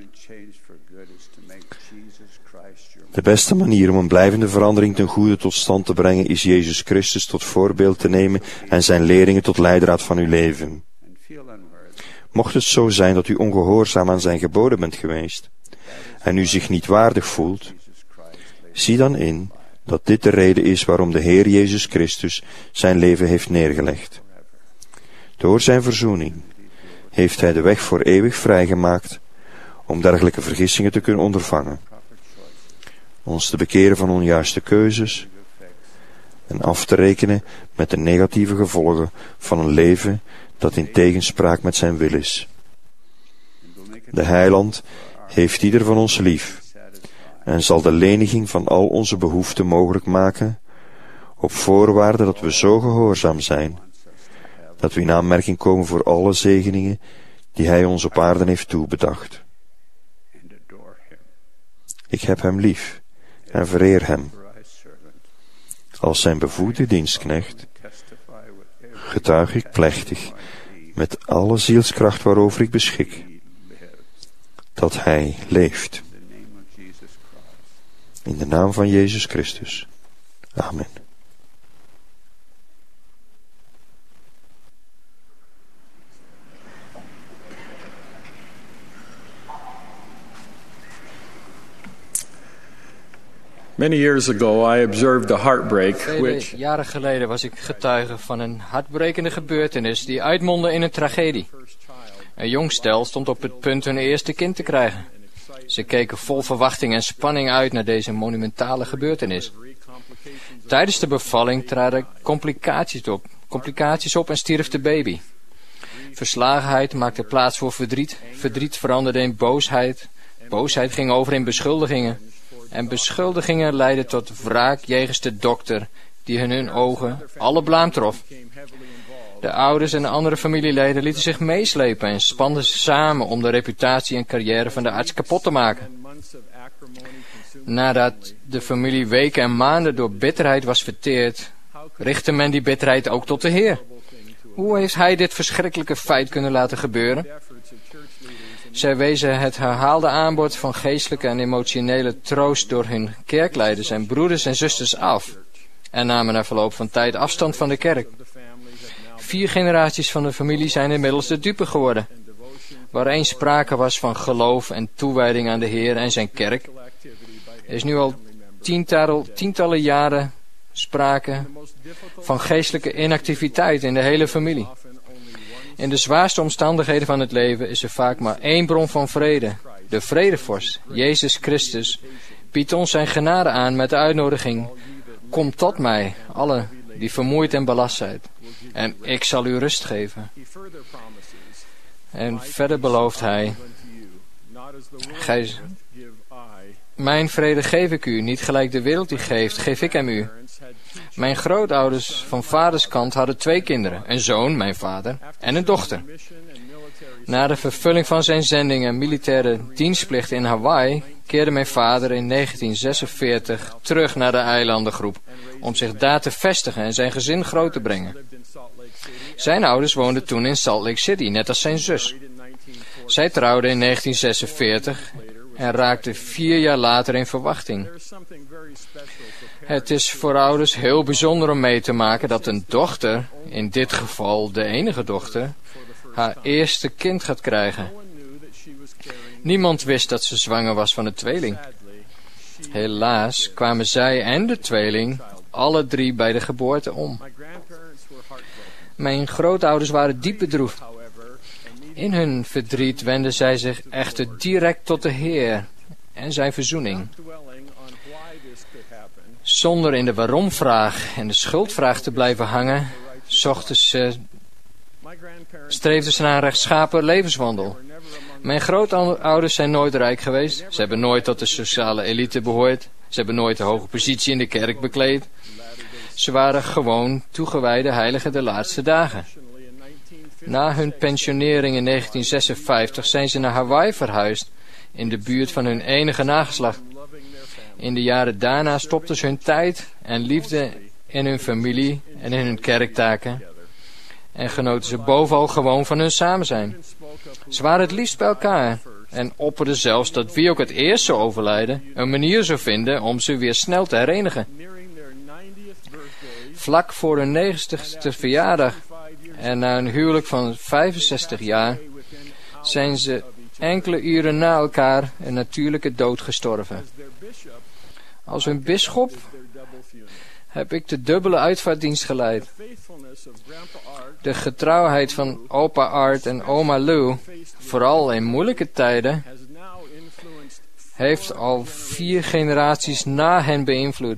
Speaker 2: De beste manier om een blijvende verandering ten goede tot stand te brengen is Jezus Christus tot voorbeeld te nemen en zijn leerlingen tot leidraad van uw leven. Mocht het zo zijn dat u ongehoorzaam aan zijn geboden bent geweest en u zich niet waardig voelt, zie dan in dat dit de reden is waarom de Heer Jezus Christus zijn leven heeft neergelegd. Door zijn verzoening heeft hij de weg voor eeuwig vrijgemaakt om dergelijke vergissingen te kunnen ondervangen, ons te bekeren van onjuiste keuzes en af te rekenen met de negatieve gevolgen van een leven dat in tegenspraak met zijn wil is. De Heiland heeft ieder van ons lief en zal de leniging van al onze behoeften mogelijk maken, op voorwaarde dat we zo gehoorzaam zijn, dat we in aanmerking komen voor alle zegeningen die hij ons op aarde heeft toebedacht. Ik heb hem lief en vereer hem. Als zijn bevoegde dienstknecht getuig ik plechtig met alle zielskracht waarover ik beschik, dat hij leeft. In de naam van Jezus Christus. Amen.
Speaker 6: Many years ago I observed a heartbreak
Speaker 4: Vele
Speaker 6: which
Speaker 4: jaren geleden was ik getuige van een hartbrekende gebeurtenis die uitmondde in een tragedie. Een jong stel stond op het punt hun eerste kind te krijgen. Ze keken vol verwachting en spanning uit naar deze monumentale gebeurtenis. Tijdens de bevalling traden complicaties op, complicaties op en stierf de baby. Verslagenheid maakte plaats voor verdriet. Verdriet veranderde in boosheid. Boosheid ging over in beschuldigingen. En beschuldigingen leidden tot wraak jegens de dokter, die in hun ogen alle blaam trof. De ouders en de andere familieleden lieten zich meeslepen en spanden samen om de reputatie en carrière van de arts kapot te maken. Nadat de familie weken en maanden door bitterheid was verteerd, richtte men die bitterheid ook tot de Heer. Hoe heeft hij dit verschrikkelijke feit kunnen laten gebeuren? Zij wezen het herhaalde aanbod van geestelijke en emotionele troost door hun kerkleiders en broeders en zusters af en namen na verloop van tijd afstand van de kerk. Vier generaties van de familie zijn inmiddels de dupe geworden, waar eens sprake was van geloof en toewijding aan de Heer en zijn kerk. Er is nu al tientallen, tientallen jaren sprake van geestelijke inactiviteit in de hele familie. In de zwaarste omstandigheden van het leven is er vaak maar één bron van vrede. De vredevorst, Jezus Christus, biedt ons zijn genade aan met de uitnodiging: kom tot mij, allen die vermoeid en belast zijn, en ik zal u rust geven. En verder belooft hij: Gij, mijn vrede geef ik u, niet gelijk de wereld die geeft, geef ik hem u. Mijn grootouders van vaderskant hadden twee kinderen. Een zoon, mijn vader, en een dochter. Na de vervulling van zijn zending en militaire dienstplicht in Hawaii keerde mijn vader in negentien zesenveertig terug naar de eilandengroep om zich daar te vestigen en zijn gezin groot te brengen. Zijn ouders woonden toen in Salt Lake City, net als zijn zus. Zij trouwden in negentien zesenveertig en raakte vier jaar later in verwachting. Het is voor ouders heel bijzonder om mee te maken dat een dochter, in dit geval de enige dochter, haar eerste kind gaat krijgen. Niemand wist dat ze zwanger was van een tweeling. Helaas kwamen zij en de tweeling alle drie bij de geboorte om. Mijn grootouders waren diep bedroefd. In hun verdriet wenden zij zich echter direct tot de Heer en zijn verzoening. Zonder in de waarom-vraag en de schuldvraag te blijven hangen, zochten ze, streefden ze naar een rechtschapen levenswandel. Mijn grootouders zijn nooit rijk geweest. Ze hebben nooit tot de sociale elite behoord. Ze hebben nooit een hoge positie in de kerk bekleed. Ze waren gewoon toegewijde heiligen der laatste dagen. Na hun pensionering in negentien zesenvijftig zijn ze naar Hawaii verhuisd, in de buurt van hun enige nageslacht. In de jaren daarna stopten ze hun tijd en liefde in hun familie en in hun kerktaken en genoten ze bovenal gewoon van hun samen zijn. Ze waren het liefst bij elkaar en opperden zelfs dat wie ook het eerst zou overlijden een manier zou vinden om ze weer snel te herenigen. Vlak voor hun negentigste verjaardag en na een huwelijk van vijfenzestig jaar zijn ze enkele uren na elkaar een natuurlijke dood gestorven. Als hun bisschop heb ik de dubbele uitvaartdienst geleid. De getrouwheid van opa Art en oma Lou, vooral in moeilijke tijden, heeft al vier generaties na hen beïnvloed.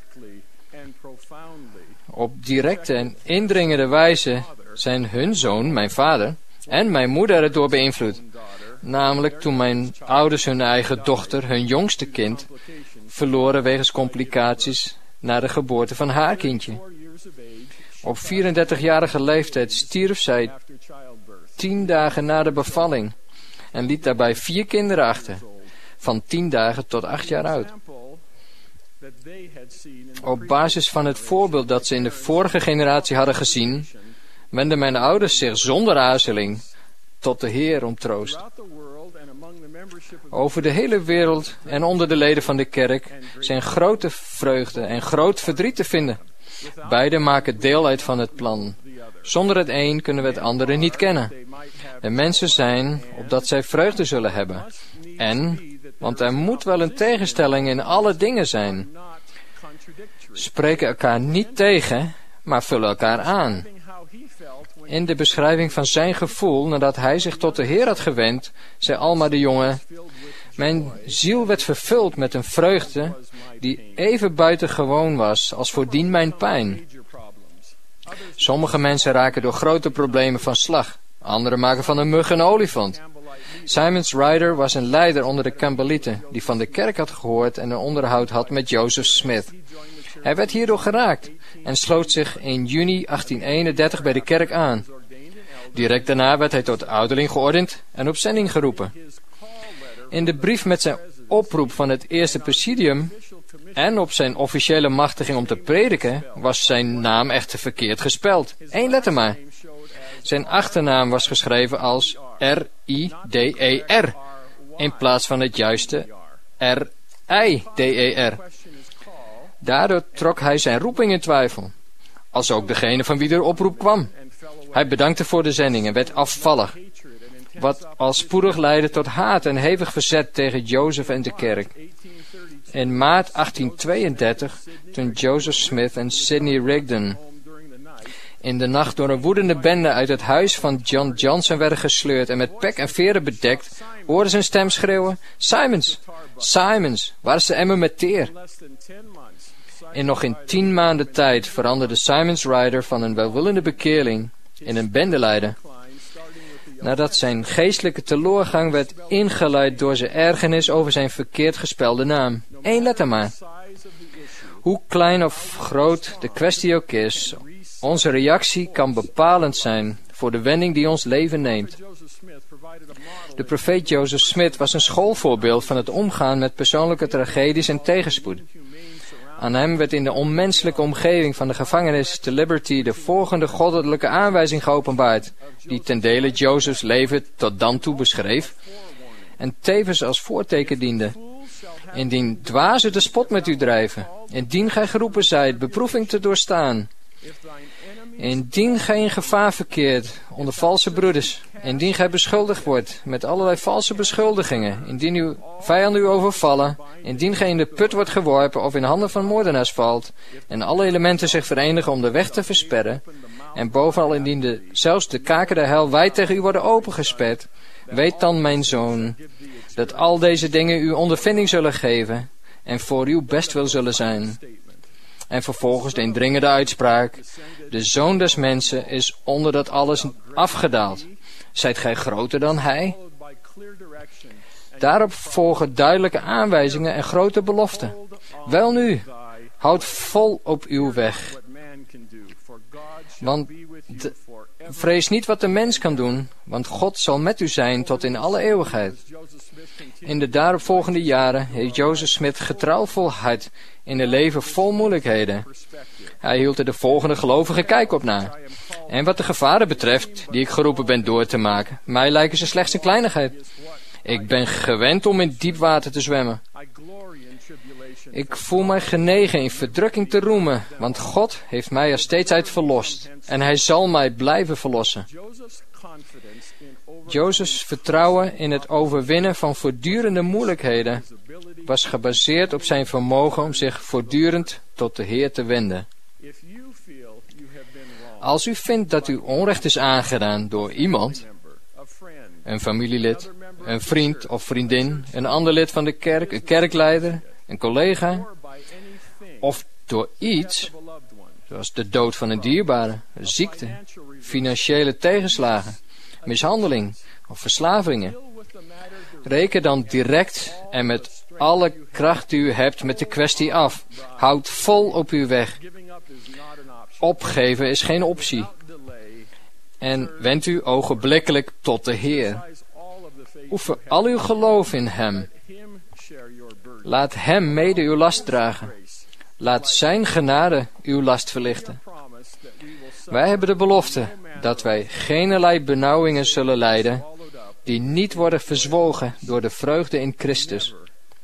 Speaker 4: Op directe en indringende wijze zijn hun zoon, mijn vader, en mijn moeder erdoor beïnvloed. Namelijk toen mijn ouders hun eigen dochter, hun jongste kind, verloren wegens complicaties na de geboorte van haar kindje. Op vierendertigjarige leeftijd stierf zij tien dagen na de bevalling en liet daarbij vier kinderen achter, van tien dagen tot acht jaar oud. Op basis van het voorbeeld dat ze in de vorige generatie hadden gezien, wenden mijn ouders zich zonder aarzeling tot de Heer om troost. Over de hele wereld en onder de leden van de kerk zijn grote vreugde en groot verdriet te vinden. Beide maken deel uit van het plan. Zonder het een kunnen we het andere niet kennen. De mensen zijn opdat zij vreugde zullen hebben. En, want er moet wel een tegenstelling in alle dingen zijn. Spreken elkaar niet tegen, maar vullen elkaar aan. In de beschrijving van zijn gevoel nadat hij zich tot de Heer had gewend, zei Alma de jonge: mijn ziel werd vervuld met een vreugde die even buitengewoon was als voordien mijn pijn. Sommige mensen raken door grote problemen van slag. Anderen maken van een mug een olifant. Simons Ryder was een leider onder de Campbellieten die van de kerk had gehoord en een onderhoud had met Joseph Smith. Hij werd hierdoor geraakt en sloot zich in juni achttien eenendertig bij de kerk aan. Direct daarna werd hij tot ouderling geordend en op zending geroepen. In de brief met zijn oproep van het eerste presidium en op zijn officiële machtiging om te prediken was zijn naam echter verkeerd gespeld. Eén letter maar. Zijn achternaam was geschreven als R I D E R in plaats van het juiste R I D E R. Daardoor trok hij zijn roeping in twijfel, als ook degene van wie de oproep kwam. Hij bedankte voor de zending en werd afvallig, wat al spoedig leidde tot haat en hevig verzet tegen Jozef en de kerk. In maart achttien tweeëndertig, toen Joseph Smith en Sidney Rigdon in de nacht door een woedende bende uit het huis van John Johnson werden gesleurd en met pek en veren bedekt, hoorden ze een stem schreeuwen: Simons, Simons, waar is de emmer met teer? In nog in tien maanden tijd veranderde Simons Ryder van een welwillende bekeerling in een bendeleider, nadat zijn geestelijke teloorgang werd ingeleid door zijn ergernis over zijn verkeerd gespelde naam. Eén letter maar. Hoe klein of groot de kwestie ook is, onze reactie kan bepalend zijn voor de wending die ons leven neemt. De profeet Joseph Smith was een schoolvoorbeeld van het omgaan met persoonlijke tragedies en tegenspoed. Aan hem werd in de onmenselijke omgeving van de gevangenis te Liberty de volgende goddelijke aanwijzing geopenbaard, die ten dele Josephs leven tot dan toe beschreef en tevens als voorteken diende. Indien dwazen de spot met u drijven, indien gij geroepen zijt beproeving te doorstaan, indien gij in gevaar verkeert onder valse broeders, indien gij beschuldigd wordt met allerlei valse beschuldigingen, indien uw vijanden u overvallen, indien gij in de put wordt geworpen of in handen van moordenaars valt, en alle elementen zich verenigen om de weg te versperren, en bovenal indien de, zelfs de kaken der hel wijd tegen u worden opengesperd, weet dan, mijn zoon, dat al deze dingen u ondervinding zullen geven en voor uw bestwil zullen zijn. En vervolgens de indringende uitspraak: de Zoon des Mensen is onder dat alles afgedaald. Zijt gij groter dan hij? Daarop volgen duidelijke aanwijzingen en grote beloften. Welnu, houd vol op uw weg. Want de, vrees niet wat de mens kan doen, want God zal met u zijn tot in alle eeuwigheid. In de daaropvolgende jaren heeft Joseph Smith getrouw volhard in een leven vol moeilijkheden. Hij hield er de volgende gelovige kijk op na. En wat de gevaren betreft, die ik geroepen ben door te maken, mij lijken ze slechts een kleinigheid. Ik ben gewend om in diep water te zwemmen. Ik voel mij genegen in verdrukking te roemen, want God heeft mij er steeds uit verlost. En hij zal mij blijven verlossen. Joseph's vertrouwen in het overwinnen van voortdurende moeilijkheden was gebaseerd op zijn vermogen om zich voortdurend tot de Heer te wenden. Als u vindt dat u onrecht is aangedaan door iemand, een familielid, een vriend of vriendin, een ander lid van de kerk, een kerkleider, een collega, of door iets, zoals de dood van een dierbare, ziekte, financiële tegenslagen, mishandeling of verslavingen, reken dan direct en met alle kracht die u hebt met de kwestie af. Houd vol op uw weg. Opgeven is geen optie. En wend u ogenblikkelijk tot de Heer. Oefen al uw geloof in Hem. Laat Hem mede uw last dragen. Laat Zijn genade uw last verlichten. Wij hebben de belofte dat wij geenerlei benauwingen zullen lijden die niet worden verzwolgen door de vreugde in Christus.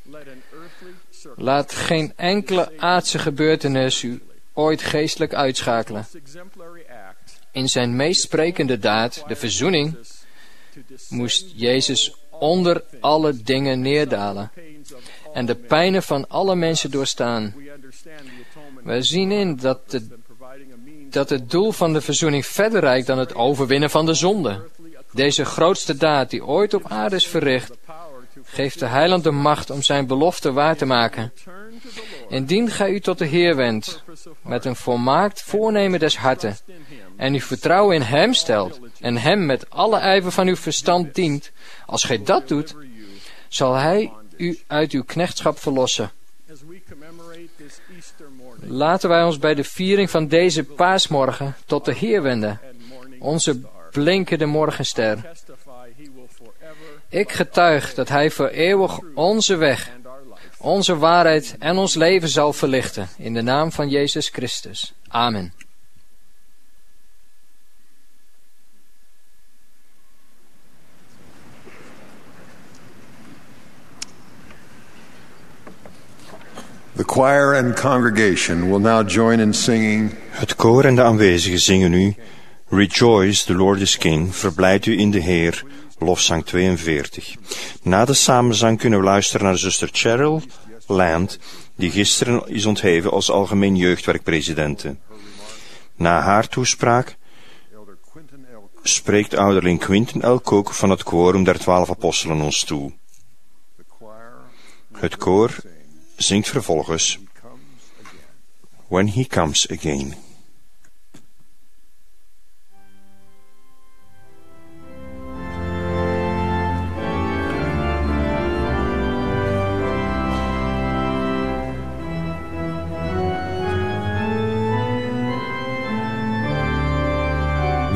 Speaker 4: Laat geen enkele aardse gebeurtenis u ooit geestelijk uitschakelen. In zijn meest sprekende daad, de verzoening, moest Jezus onder alle dingen neerdalen en de pijnen van alle mensen doorstaan. Wij zien in dat, de, dat het doel van de verzoening verder reikt dan het overwinnen van de zonde. Deze grootste daad die ooit op aarde is verricht, geeft de heiland de macht om zijn belofte waar te maken. Indien gij u tot de Heer wendt, met een volmaakt voornemen des harten, en uw vertrouwen in Hem stelt, en Hem met alle ijver van uw verstand dient, als gij dat doet, zal Hij u uit uw knechtschap verlossen. Laten wij ons bij de viering van deze paasmorgen tot de Heer wenden, onze blinkende morgenster. Ik getuig dat Hij voor eeuwig onze weg, onze waarheid en ons leven zal verlichten. In de naam van Jezus Christus. Amen.
Speaker 7: The choir and congregation will now join in singing.
Speaker 2: Het koor en de aanwezigen zingen nu: Rejoice, the Lord is King, verblijd u in de Heer, lofzang tweeënveertig. Na de samenzang kunnen we luisteren naar zuster Cheryl Land, die gisteren is ontheven als algemeen jeugdwerkpresidente. Na haar toespraak spreekt ouderling Quinton L. Cook van het Quorum der Twaalf Apostelen ons toe. Het koor zingt vervolgens When He Comes Again.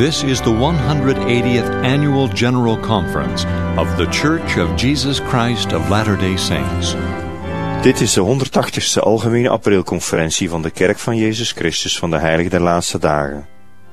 Speaker 1: This is the one hundred eightieth Annual General Conference of The Church of Jesus Christ of Latter-day Saints.
Speaker 2: Dit is de honderdtachtigste Algemene Aprilconferentie van de Kerk van Jezus Christus van de Heilige der Laatste Dagen.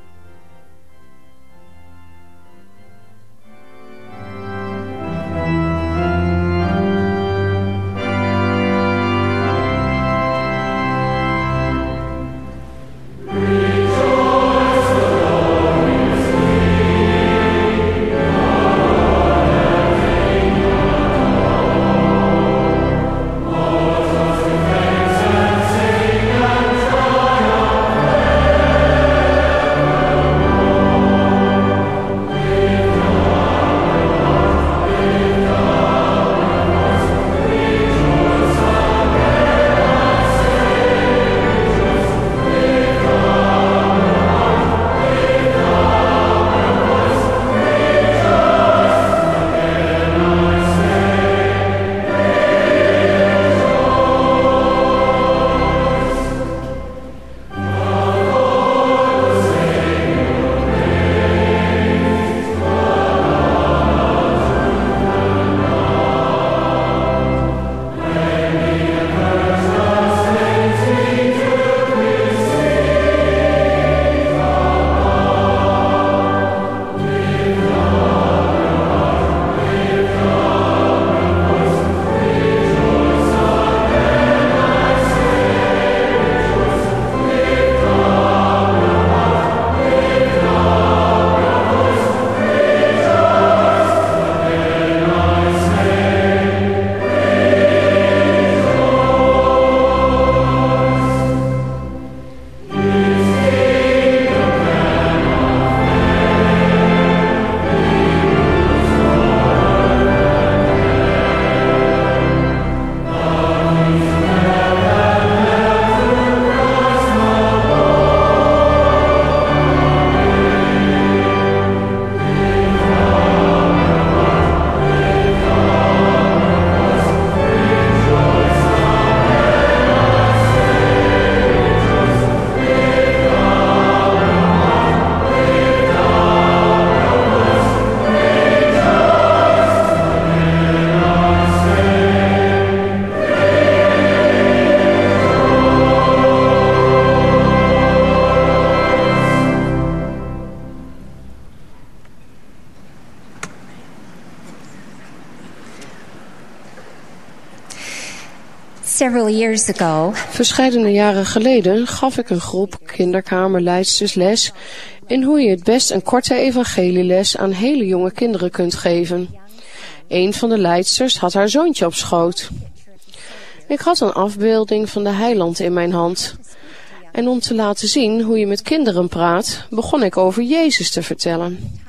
Speaker 8: Several years ago,
Speaker 9: Verscheidene jaren geleden gaf ik een groep kinderkamerleidsters les in hoe je het best een korte evangelieles aan hele jonge kinderen kunt geven. Een van de leidsters had haar zoontje op schoot. Ik had een afbeelding van de heiland in mijn hand. En om te laten zien hoe je met kinderen praat, begon ik over Jezus te vertellen.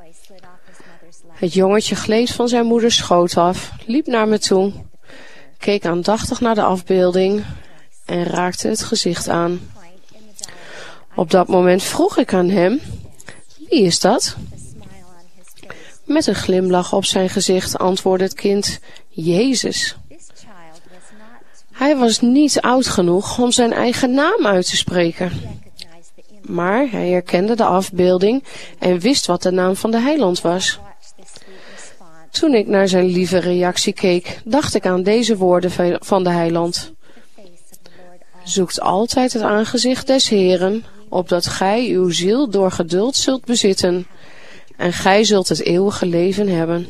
Speaker 9: Het jongetje gleed van zijn moeders schoot af, liep naar me toe, keek aandachtig naar de afbeelding en raakte het gezicht aan. Op dat moment vroeg ik aan hem, wie is dat? Met een glimlach op zijn gezicht antwoordde het kind, Jezus. Hij was niet oud genoeg om zijn eigen naam uit te spreken. Maar hij herkende de afbeelding en wist wat de naam van de heiland was. Toen ik naar zijn lieve reactie keek, dacht ik aan deze woorden van de heiland. Zoekt altijd het aangezicht des Heeren, opdat gij uw ziel door geduld zult bezitten, en gij zult het eeuwige leven hebben.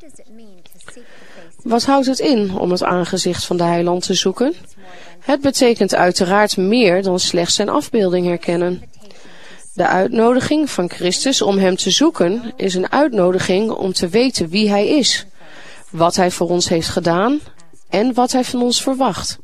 Speaker 9: Wat houdt het in om het aangezicht van de heiland te zoeken? Het betekent uiteraard meer dan slechts zijn afbeelding herkennen. De uitnodiging van Christus om hem te zoeken is een uitnodiging om te weten wie hij is, wat hij voor ons heeft gedaan en wat hij van ons verwacht.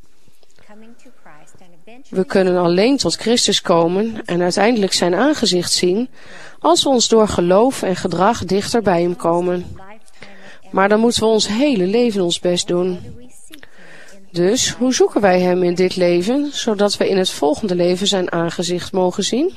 Speaker 9: We kunnen alleen tot Christus komen en uiteindelijk zijn aangezicht zien als we ons door geloof en gedrag dichter bij hem komen. Maar dan moeten we ons hele leven ons best doen. Dus hoe zoeken wij hem in dit leven, zodat we in het volgende leven zijn aangezicht mogen zien?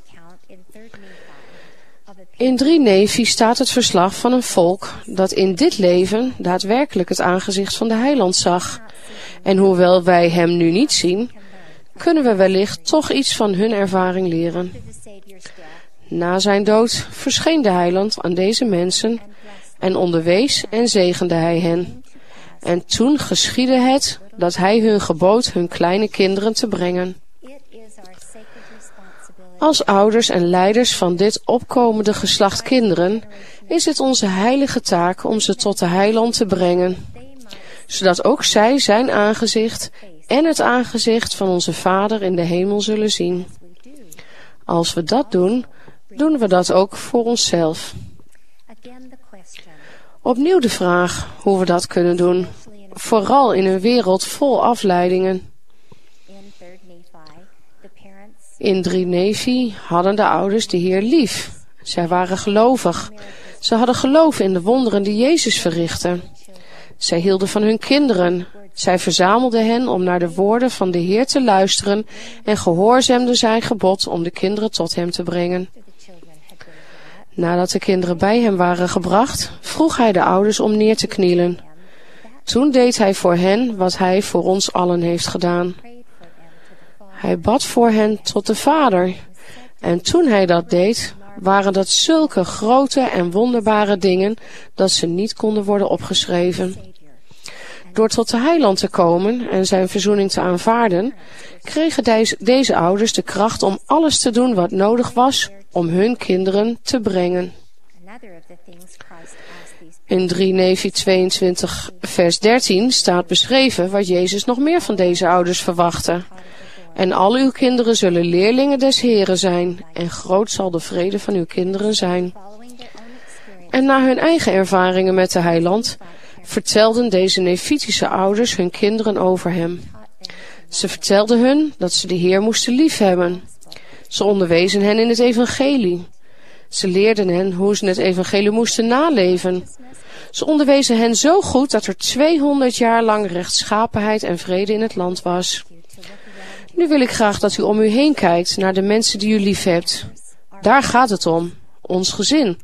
Speaker 9: In drie Nefi staat het verslag van een volk dat in dit leven daadwerkelijk het aangezicht van de heiland zag. En hoewel wij hem nu niet zien, kunnen we wellicht toch iets van hun ervaring leren. Na zijn dood verscheen de heiland aan deze mensen en onderwees en zegende hij hen. En toen geschiedde het dat hij hun gebood hun kleine kinderen te brengen. Als ouders en leiders van dit opkomende geslacht kinderen is het onze heilige taak om ze tot de heiland te brengen, zodat ook zij zijn aangezicht en het aangezicht van onze Vader in de hemel zullen zien. Als we dat doen, doen we dat ook voor onszelf. Opnieuw de vraag hoe we dat kunnen doen, vooral in een wereld vol afleidingen. In drie Nefi hadden de ouders de Heer lief. Zij waren gelovig. Ze hadden geloof in de wonderen die Jezus verrichtte. Zij hielden van hun kinderen. Zij verzamelden hen om naar de woorden van de Heer te luisteren en gehoorzaamden zijn gebod om de kinderen tot hem te brengen. Nadat de kinderen bij hem waren gebracht, vroeg hij de ouders om neer te knielen. Toen deed hij voor hen wat hij voor ons allen heeft gedaan. Hij bad voor hen tot de Vader. En toen hij dat deed, waren dat zulke grote en wonderbare dingen dat ze niet konden worden opgeschreven. Door tot de heiland te komen en zijn verzoening te aanvaarden, kregen deze, deze ouders de kracht om alles te doen wat nodig was om hun kinderen te brengen. In drie Nefi tweeëntwintig vers dertien staat beschreven wat Jezus nog meer van deze ouders verwachtte. En al uw kinderen zullen leerlingen des Heren zijn, en groot zal de vrede van uw kinderen zijn. En na hun eigen ervaringen met de heiland, vertelden deze Nefitische ouders hun kinderen over hem. Ze vertelden hun dat ze de Heer moesten liefhebben. Ze onderwezen hen in het evangelie. Ze leerden hen hoe ze het evangelie moesten naleven. Ze onderwezen hen zo goed dat er tweehonderd jaar lang rechtschapenheid en vrede in het land was. Nu wil ik graag dat u om u heen kijkt naar de mensen die u lief hebt. Daar gaat het om, ons gezin.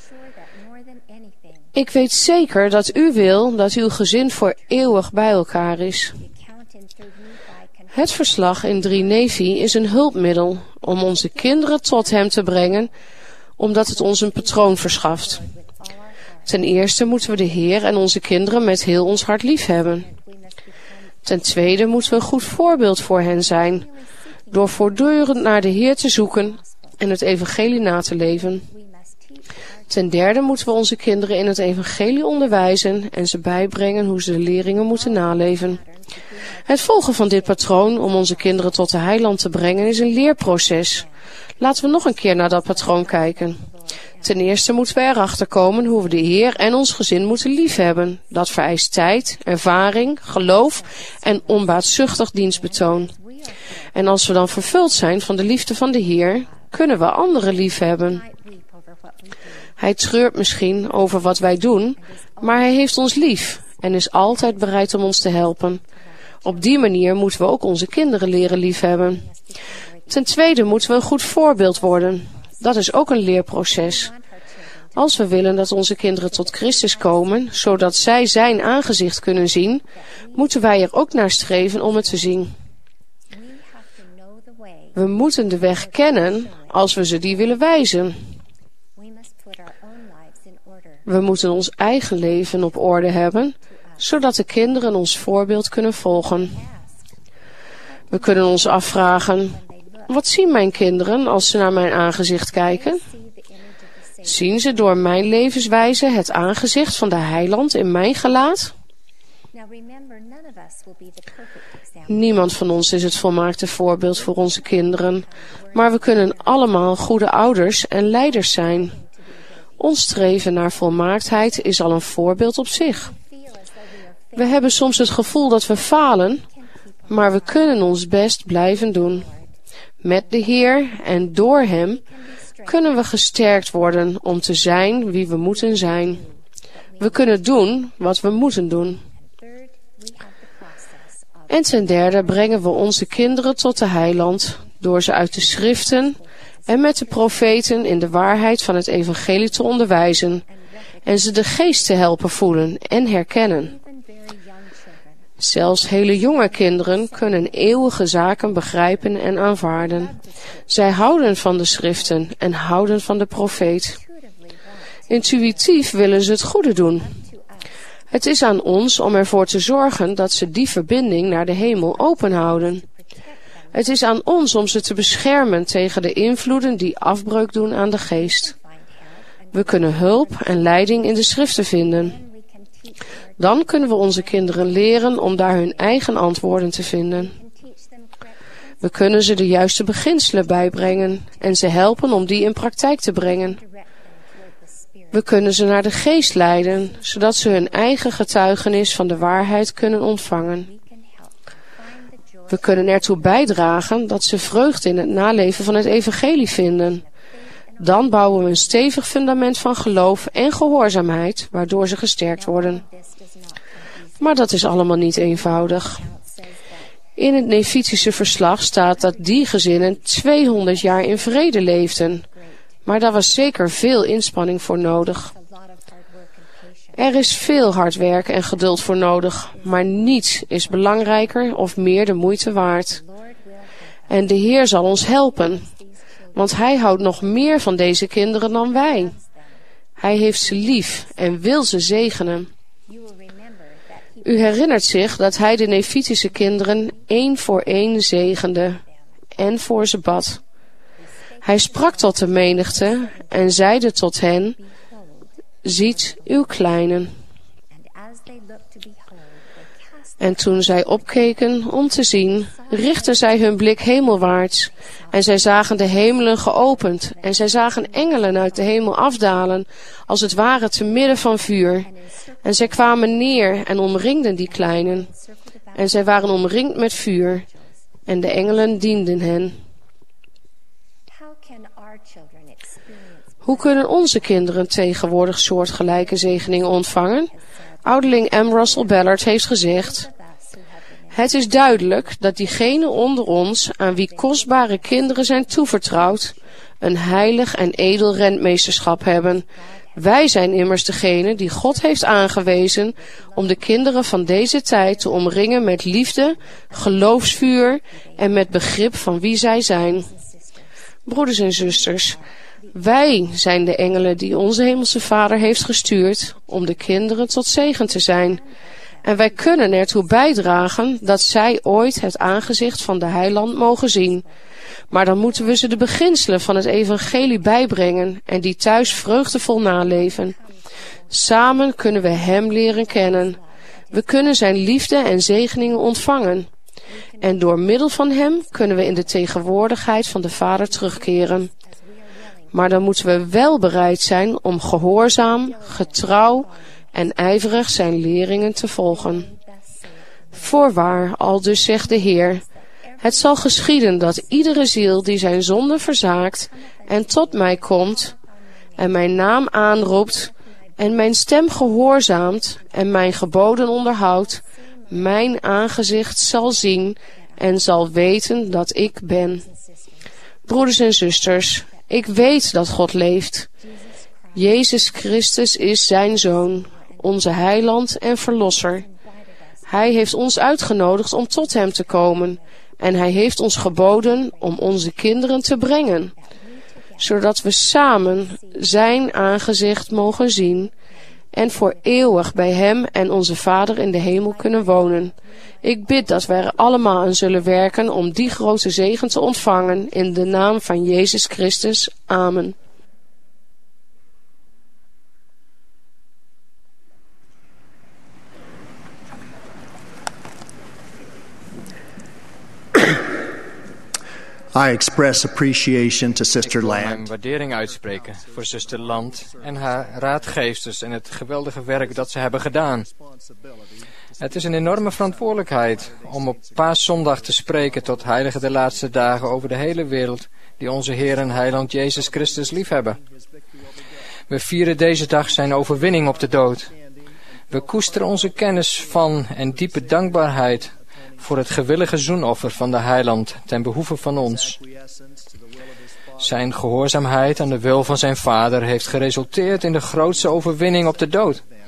Speaker 9: Ik weet zeker dat u wil dat uw gezin voor eeuwig bij elkaar is. Het verslag in drie Nefi is een hulpmiddel om onze kinderen tot hem te brengen, omdat het ons een patroon verschaft. Ten eerste moeten we de Heer en onze kinderen met heel ons hart lief hebben. Ten tweede moeten we een goed voorbeeld voor hen zijn, door voortdurend naar de Heer te zoeken en het evangelie na te leven. Ten derde moeten we onze kinderen in het evangelie onderwijzen en ze bijbrengen hoe ze de leringen moeten naleven. Het volgen van dit patroon om onze kinderen tot de heiland te brengen is een leerproces. Laten we nog een keer naar dat patroon kijken. Ten eerste moeten we erachter komen hoe we de Heer en ons gezin moeten liefhebben. Dat vereist tijd, ervaring, geloof en onbaatzuchtig dienstbetoon. En als we dan vervuld zijn van de liefde van de Heer, kunnen we anderen liefhebben. Hij treurt misschien over wat wij doen, maar hij heeft ons lief en is altijd bereid om ons te helpen. Op die manier moeten we ook onze kinderen leren liefhebben. Ten tweede moeten we een goed voorbeeld worden. Dat is ook een leerproces. Als we willen dat onze kinderen tot Christus komen, zodat zij zijn aangezicht kunnen zien, moeten wij er ook naar streven om het te zien. We moeten de weg kennen als we ze die willen wijzen. We moeten ons eigen leven op orde hebben, zodat de kinderen ons voorbeeld kunnen volgen. We kunnen ons afvragen, wat zien mijn kinderen als ze naar mijn aangezicht kijken? Zien ze door mijn levenswijze het aangezicht van de heiland in mijn gelaat? Niemand van ons is het volmaakte voorbeeld voor onze kinderen, maar we kunnen allemaal goede ouders en leiders zijn. Ons streven naar volmaaktheid is al een voorbeeld op zich. We hebben soms het gevoel dat we falen, maar we kunnen ons best blijven doen. Met de Heer en door Hem kunnen we gesterkt worden om te zijn wie we moeten zijn. We kunnen doen wat we moeten doen. En ten derde brengen we onze kinderen tot de heiland door ze uit de schriften en met de profeten in de waarheid van het evangelie te onderwijzen en ze de geest te helpen voelen en herkennen. Zelfs hele jonge kinderen kunnen eeuwige zaken begrijpen en aanvaarden. Zij houden van de schriften en houden van de profeet. Intuïtief willen ze het goede doen. Het is aan ons om ervoor te zorgen dat ze die verbinding naar de hemel openhouden. Het is aan ons om ze te beschermen tegen de invloeden die afbreuk doen aan de geest. We kunnen hulp en leiding in de schriften vinden. Dan kunnen we onze kinderen leren om daar hun eigen antwoorden te vinden. We kunnen ze de juiste beginselen bijbrengen en ze helpen om die in praktijk te brengen. We kunnen ze naar de geest leiden, zodat ze hun eigen getuigenis van de waarheid kunnen ontvangen. We kunnen ertoe bijdragen dat ze vreugde in het naleven van het evangelie vinden. Dan bouwen we een stevig fundament van geloof en gehoorzaamheid, waardoor ze gesterkt worden. Maar dat is allemaal niet eenvoudig. In het Nefitische verslag staat dat die gezinnen tweehonderd jaar in vrede leefden. Maar daar was zeker veel inspanning voor nodig. Er is veel hard werk en geduld voor nodig, maar niets is belangrijker of meer de moeite waard. En de Heer zal ons helpen, want Hij houdt nog meer van deze kinderen dan wij. Hij heeft ze lief en wil ze zegenen. U herinnert zich dat Hij de Nefitische kinderen één voor één zegende en voor ze bad. Hij sprak tot de menigte en zeide tot hen: ziet uw kleinen. En toen zij opkeken om te zien, richtten zij hun blik hemelwaarts. En zij zagen de hemelen geopend. En zij zagen engelen uit de hemel afdalen, als het ware te midden van vuur. En zij kwamen neer en omringden die kleinen. En zij waren omringd met vuur. En de engelen dienden hen. Hoe kunnen onze kinderen tegenwoordig soortgelijke zegeningen ontvangen? Ouderling M. Russell Ballard heeft gezegd: het is duidelijk dat diegenen onder ons aan wie kostbare kinderen zijn toevertrouwd, een heilig en edel rentmeesterschap hebben. Wij zijn immers degene die God heeft aangewezen om de kinderen van deze tijd te omringen met liefde, geloofsvuur en met begrip van wie zij zijn. Broeders en zusters, wij zijn de engelen die onze hemelse Vader heeft gestuurd om de kinderen tot zegen te zijn. En wij kunnen ertoe bijdragen dat zij ooit het aangezicht van de heiland mogen zien. Maar dan moeten we ze de beginselen van het evangelie bijbrengen en die thuis vreugdevol naleven. Samen kunnen we Hem leren kennen. We kunnen Zijn liefde en zegeningen ontvangen. En door middel van Hem kunnen we in de tegenwoordigheid van de Vader terugkeren. Maar dan moeten we wel bereid zijn om gehoorzaam, getrouw en ijverig Zijn leringen te volgen. Voorwaar, aldus zegt de Heer, het zal geschieden dat iedere ziel die zijn zonde verzaakt en tot mij komt en mijn naam aanroept en mijn stem gehoorzaamt en mijn geboden onderhoudt, mijn aangezicht zal zien en zal weten dat ik ben. Broeders en zusters, ik weet dat God leeft. Jezus Christus is zijn Zoon, onze heiland en verlosser. Hij heeft ons uitgenodigd om tot Hem te komen en Hij heeft ons geboden om onze kinderen te brengen, zodat we samen Zijn aangezicht mogen zien en voor eeuwig bij Hem en onze Vader in de hemel kunnen wonen. Ik bid dat wij er allemaal aan zullen werken om die grote zegen te ontvangen in de naam van Jezus Christus. Amen.
Speaker 10: I express appreciation to Sister
Speaker 4: Ik wil
Speaker 10: Land.
Speaker 4: mijn waardering uitspreken voor zuster Land en haar raadgeefsters en het geweldige werk dat ze hebben gedaan. Het is een enorme verantwoordelijkheid om op Paaszondag te spreken tot heilige de laatste dagen over de hele wereld die onze Heer en Heiland Jezus Christus liefhebben. We vieren deze dag zijn overwinning op de dood. We koesteren onze kennis van en diepe dankbaarheid voor het gewillige zoenoffer van de Heiland ten behoeve van ons. Zijn gehoorzaamheid aan de wil van zijn Vader heeft geresulteerd in de grootste overwinning op de dood.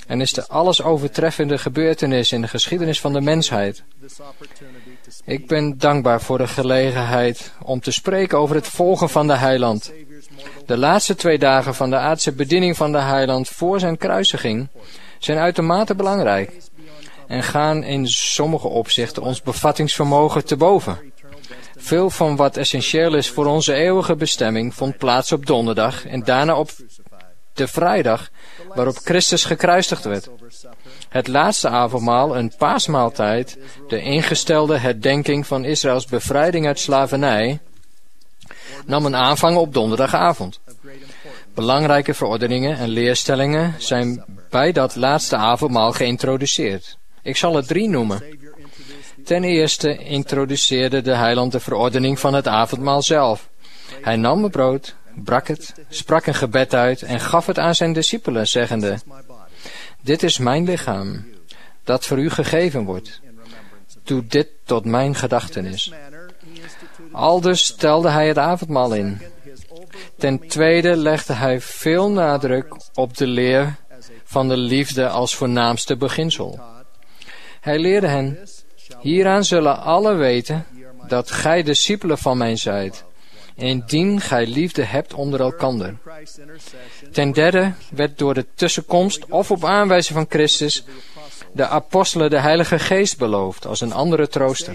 Speaker 4: en is de alles overtreffende gebeurtenis in de geschiedenis van de mensheid. Ik ben dankbaar voor de gelegenheid om te spreken over het volgen van de Heiland. De laatste twee dagen van de aardse bediening van de Heiland voor zijn kruisiging zijn uitermate belangrijk en gaan in sommige opzichten ons bevattingsvermogen te boven. Veel van wat essentieel is voor onze eeuwige bestemming vond plaats op donderdag en daarna op de vrijdag waarop Christus gekruisigd werd. Het laatste avondmaal, een paasmaaltijd, de ingestelde herdenking van Israëls bevrijding uit slavernij, nam een aanvang op donderdagavond. Belangrijke verordeningen en leerstellingen zijn bij dat laatste avondmaal geïntroduceerd. Ik zal er drie noemen. Ten eerste introduceerde de Heiland de verordening van het avondmaal zelf. Hij nam het brood, brak het, sprak een gebed uit en gaf het aan zijn discipelen, zeggende: dit is mijn lichaam, dat voor u gegeven wordt. Doe dit tot mijn gedachtenis. Aldus stelde hij het avondmaal in. Ten tweede legde hij veel nadruk op de leer van de liefde als voornaamste beginsel. Hij leerde hen: hieraan zullen allen weten dat gij discipelen van mij zijt, indien gij liefde hebt onder elkander. Ten derde werd door de tussenkomst of op aanwijzing van Christus de apostelen de Heilige Geest beloofd als een andere trooster.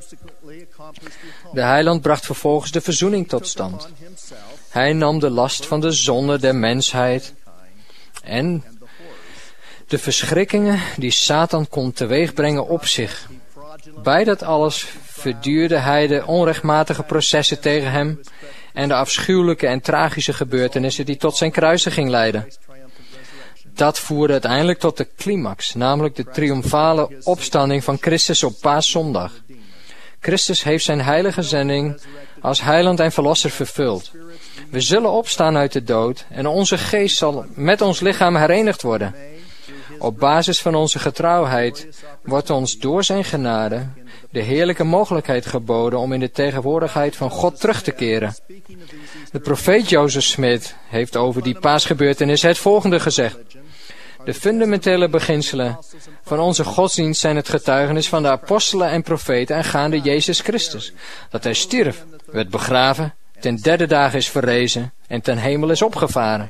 Speaker 4: De Heiland bracht vervolgens de verzoening tot stand. Hij nam de last van de zonde der mensheid en de verschrikkingen die Satan kon teweegbrengen op zich. Bij dat alles verduurde hij de onrechtmatige processen tegen hem en de afschuwelijke en tragische gebeurtenissen die tot zijn kruisiging leidden. Dat voerde uiteindelijk tot de climax, namelijk de triomfale opstanding van Christus op Paaszondag. Christus heeft zijn heilige zending als heiland en verlosser vervuld. We zullen opstaan uit de dood en onze geest zal met ons lichaam herenigd worden. Op basis van onze getrouwheid wordt ons door zijn genade de heerlijke mogelijkheid geboden om in de tegenwoordigheid van God terug te keren. De profeet Jozef Smith heeft over die paasgebeurtenis het volgende gezegd: de fundamentele beginselen van onze godsdienst zijn het getuigenis van de apostelen en profeten aangaande Jezus Christus, dat hij stierf, werd begraven, ten derde dag is verrezen en ten hemel is opgevaren.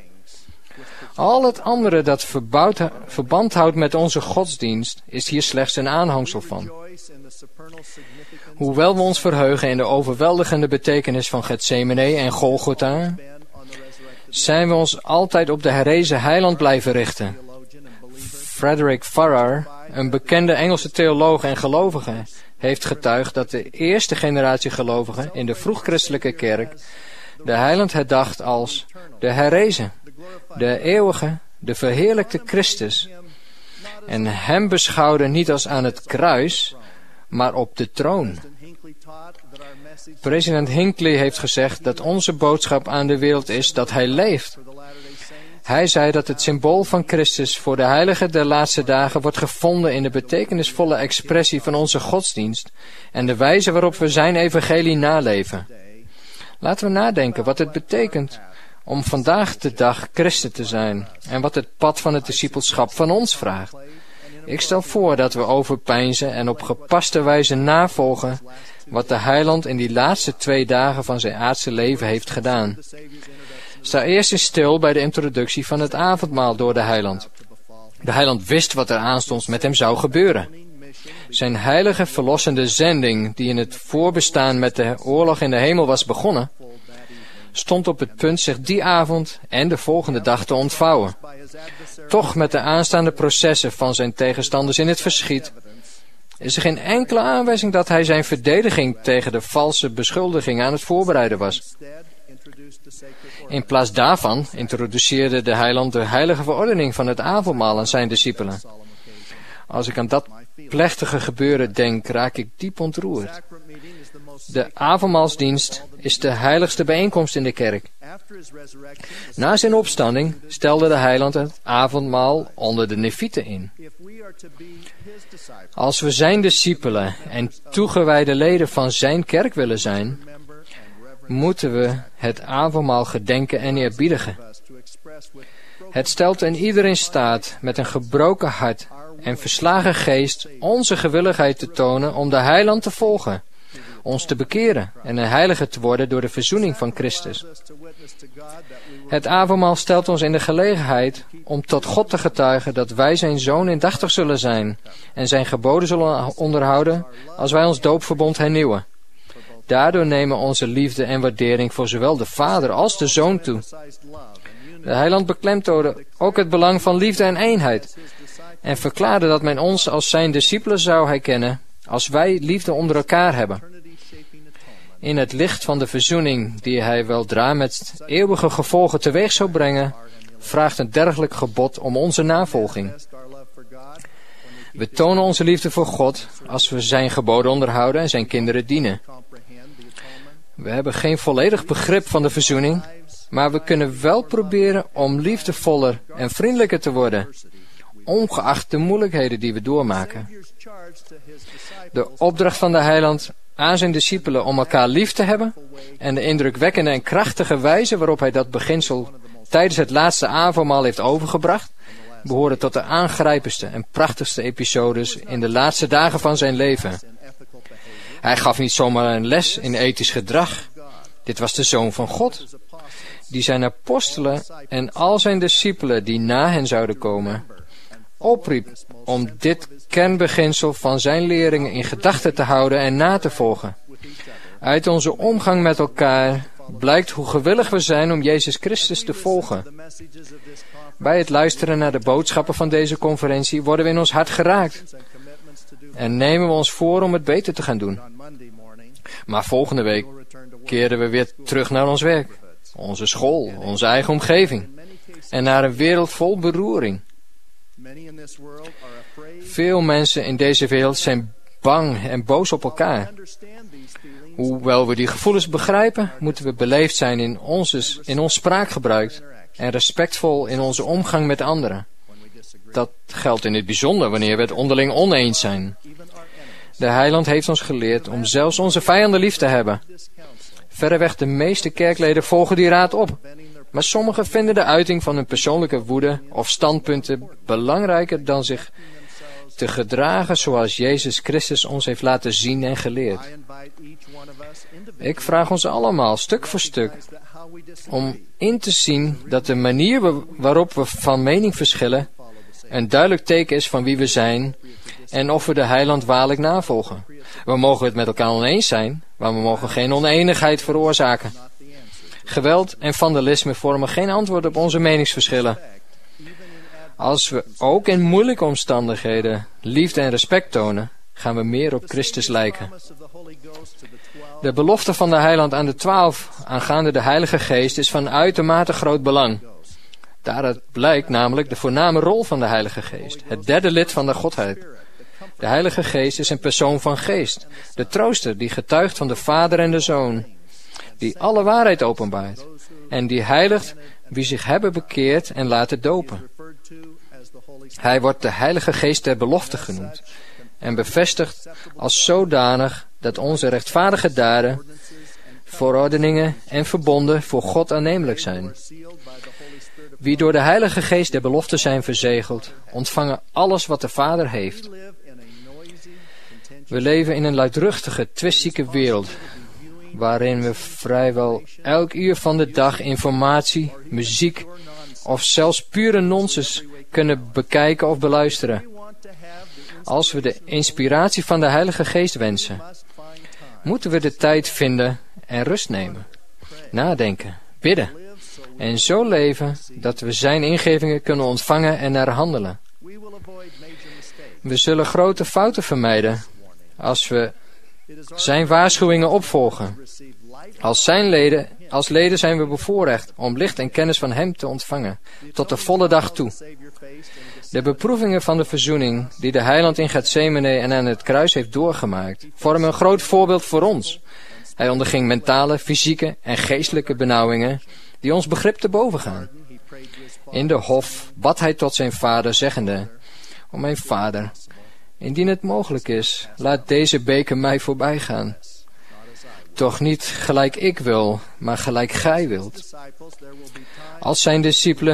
Speaker 4: Al het andere dat verbouwd, verband houdt met onze godsdienst is hier slechts een aanhangsel van. Hoewel we ons verheugen in de overweldigende betekenis van Gethsemane en Golgotha, zijn we ons altijd op de herrezen heiland blijven richten. Frederick Farrar, een bekende Engelse theoloog en gelovige, heeft getuigd dat de eerste generatie gelovigen in de vroeg-christelijke kerk de heiland herdacht als de herrezen, de eeuwige, de verheerlijkte Christus, en hem beschouwde niet als aan het kruis, maar op de troon. President Hinckley heeft gezegd dat onze boodschap aan de wereld is dat hij leeft. Hij zei dat het symbool van Christus voor de heiligen der laatste dagen wordt gevonden in de betekenisvolle expressie van onze godsdienst en de wijze waarop we zijn evangelie naleven. Laten we nadenken wat het betekent om vandaag de dag christen te zijn en wat het pad van het discipelschap van ons vraagt. Ik stel voor dat we overpeinzen en op gepaste wijze navolgen wat de heiland in die laatste twee dagen van zijn aardse leven heeft gedaan. Sta eerst eens stil bij de introductie van het avondmaal door de heiland. De heiland wist wat er aanstonds met hem zou gebeuren. Zijn heilige verlossende zending, die in het voorbestaan met de oorlog in de hemel was begonnen, stond op het punt zich die avond en de volgende dag te ontvouwen. Toch met de aanstaande processen van zijn tegenstanders in het verschiet, is er geen enkele aanwijzing dat hij zijn verdediging tegen de valse beschuldiging aan het voorbereiden was. In plaats daarvan introduceerde de heiland de heilige verordening van het avondmaal aan zijn discipelen. Als ik aan dat plechtige gebeuren denk, raak ik diep ontroerd. De avondmaalsdienst is de heiligste bijeenkomst in de kerk. Na zijn opstanding stelde de heiland het avondmaal onder de nefieten in. Als we zijn discipelen en toegewijde leden van zijn kerk willen zijn, moeten we het avondmaal gedenken en eerbiedigen. Het stelt een ieder in staat met een gebroken hart en verslagen geest onze gewilligheid te tonen om de heiland te volgen, ons te bekeren en een heilige te worden door de verzoening van Christus. Het avondmaal stelt ons in de gelegenheid om tot God te getuigen dat wij zijn zoon indachtig zullen zijn en zijn geboden zullen onderhouden als wij ons doopverbond hernieuwen. Daardoor nemen onze liefde en waardering voor zowel de Vader als de Zoon toe. De heiland beklemtoonde ook het belang van liefde en eenheid en verklaarde dat men ons als zijn discipelen zou herkennen als wij liefde onder elkaar hebben. In het licht van de verzoening die hij weldra met eeuwige gevolgen teweeg zou brengen, vraagt een dergelijk gebod om onze navolging. We tonen onze liefde voor God als we zijn geboden onderhouden en zijn kinderen dienen. We hebben geen volledig begrip van de verzoening, maar we kunnen wel proberen om liefdevoller en vriendelijker te worden, ongeacht de moeilijkheden die we doormaken. De opdracht van de heiland aan zijn discipelen om elkaar lief te hebben en de indrukwekkende en krachtige wijze waarop hij dat beginsel tijdens het laatste avondmaal heeft overgebracht, behoren tot de aangrijpendste en prachtigste episodes in de laatste dagen van zijn leven. Hij gaf niet zomaar een les in ethisch gedrag. Dit was de Zoon van God, die zijn apostelen en al zijn discipelen die na hen zouden komen, opriep om dit kernbeginsel van zijn leringen in gedachten te houden en na te volgen. Uit onze omgang met elkaar blijkt hoe gewillig we zijn om Jezus Christus te volgen. Bij het luisteren naar de boodschappen van deze conferentie worden we in ons hart geraakt en nemen we ons voor om het beter te gaan doen. Maar volgende week keren we weer terug naar ons werk, onze school, onze eigen omgeving en naar een wereld vol beroering. Veel mensen in deze wereld zijn bang en boos op elkaar. Hoewel we die gevoelens begrijpen, moeten we beleefd zijn in, onze, in ons spraakgebruik en respectvol in onze omgang met anderen. Dat geldt in het bijzonder wanneer we het onderling oneens zijn. De heiland heeft ons geleerd om zelfs onze vijanden lief te hebben. Verreweg de meeste kerkleden volgen die raad op. Maar sommigen vinden de uiting van hun persoonlijke woede of standpunten belangrijker dan zich te gedragen zoals Jezus Christus ons heeft laten zien en geleerd. Ik vraag ons allemaal, stuk voor stuk, om in te zien dat de manier waarop we van mening verschillen een duidelijk teken is van wie we zijn en of we de heiland waarlijk navolgen. We mogen het met elkaar oneens zijn, maar we mogen geen oneenigheid veroorzaken. Geweld en vandalisme vormen geen antwoord op onze meningsverschillen. Als we ook in moeilijke omstandigheden liefde en respect tonen, gaan we meer op Christus lijken. De belofte van de heiland aan de twaalf aangaande de Heilige Geest is van uitermate groot belang. Daaruit blijkt namelijk de voorname rol van de Heilige Geest, het derde lid van de Godheid. De Heilige Geest is een persoon van geest, de trooster die getuigt van de Vader en de Zoon, die alle waarheid openbaart en die heiligt wie zich hebben bekeerd en laten dopen. Hij wordt de Heilige Geest der belofte genoemd en bevestigd als zodanig dat onze rechtvaardige daden, verordeningen en verbonden voor God aannemelijk zijn. Wie door de Heilige Geest der belofte zijn verzegeld, ontvangen alles wat de Vader heeft. We leven in een luidruchtige, twistzieke wereld, waarin we vrijwel elk uur van de dag informatie, muziek of zelfs pure nonsens kunnen bekijken of beluisteren. Als we de inspiratie van de Heilige Geest wensen, moeten we de tijd vinden en rust nemen, nadenken, bidden en zo leven dat we zijn ingevingen kunnen ontvangen en naar handelen. We zullen grote fouten vermijden als we zijn waarschuwingen opvolgen. Als zijn leden, als leden zijn we bevoorrecht om licht en kennis van hem te ontvangen, tot de volle dag toe. De beproevingen van de verzoening die de heiland in Gethsemane en aan het kruis heeft doorgemaakt, vormen een groot voorbeeld voor ons. Hij onderging mentale, fysieke en geestelijke benauwingen die ons begrip te boven gaan. In de hof bad hij tot zijn vader, zeggende: O mijn vader, indien het mogelijk is, laat deze beker mij voorbij gaan. Toch niet gelijk ik wil, maar gelijk gij wilt. Als zijn discipelen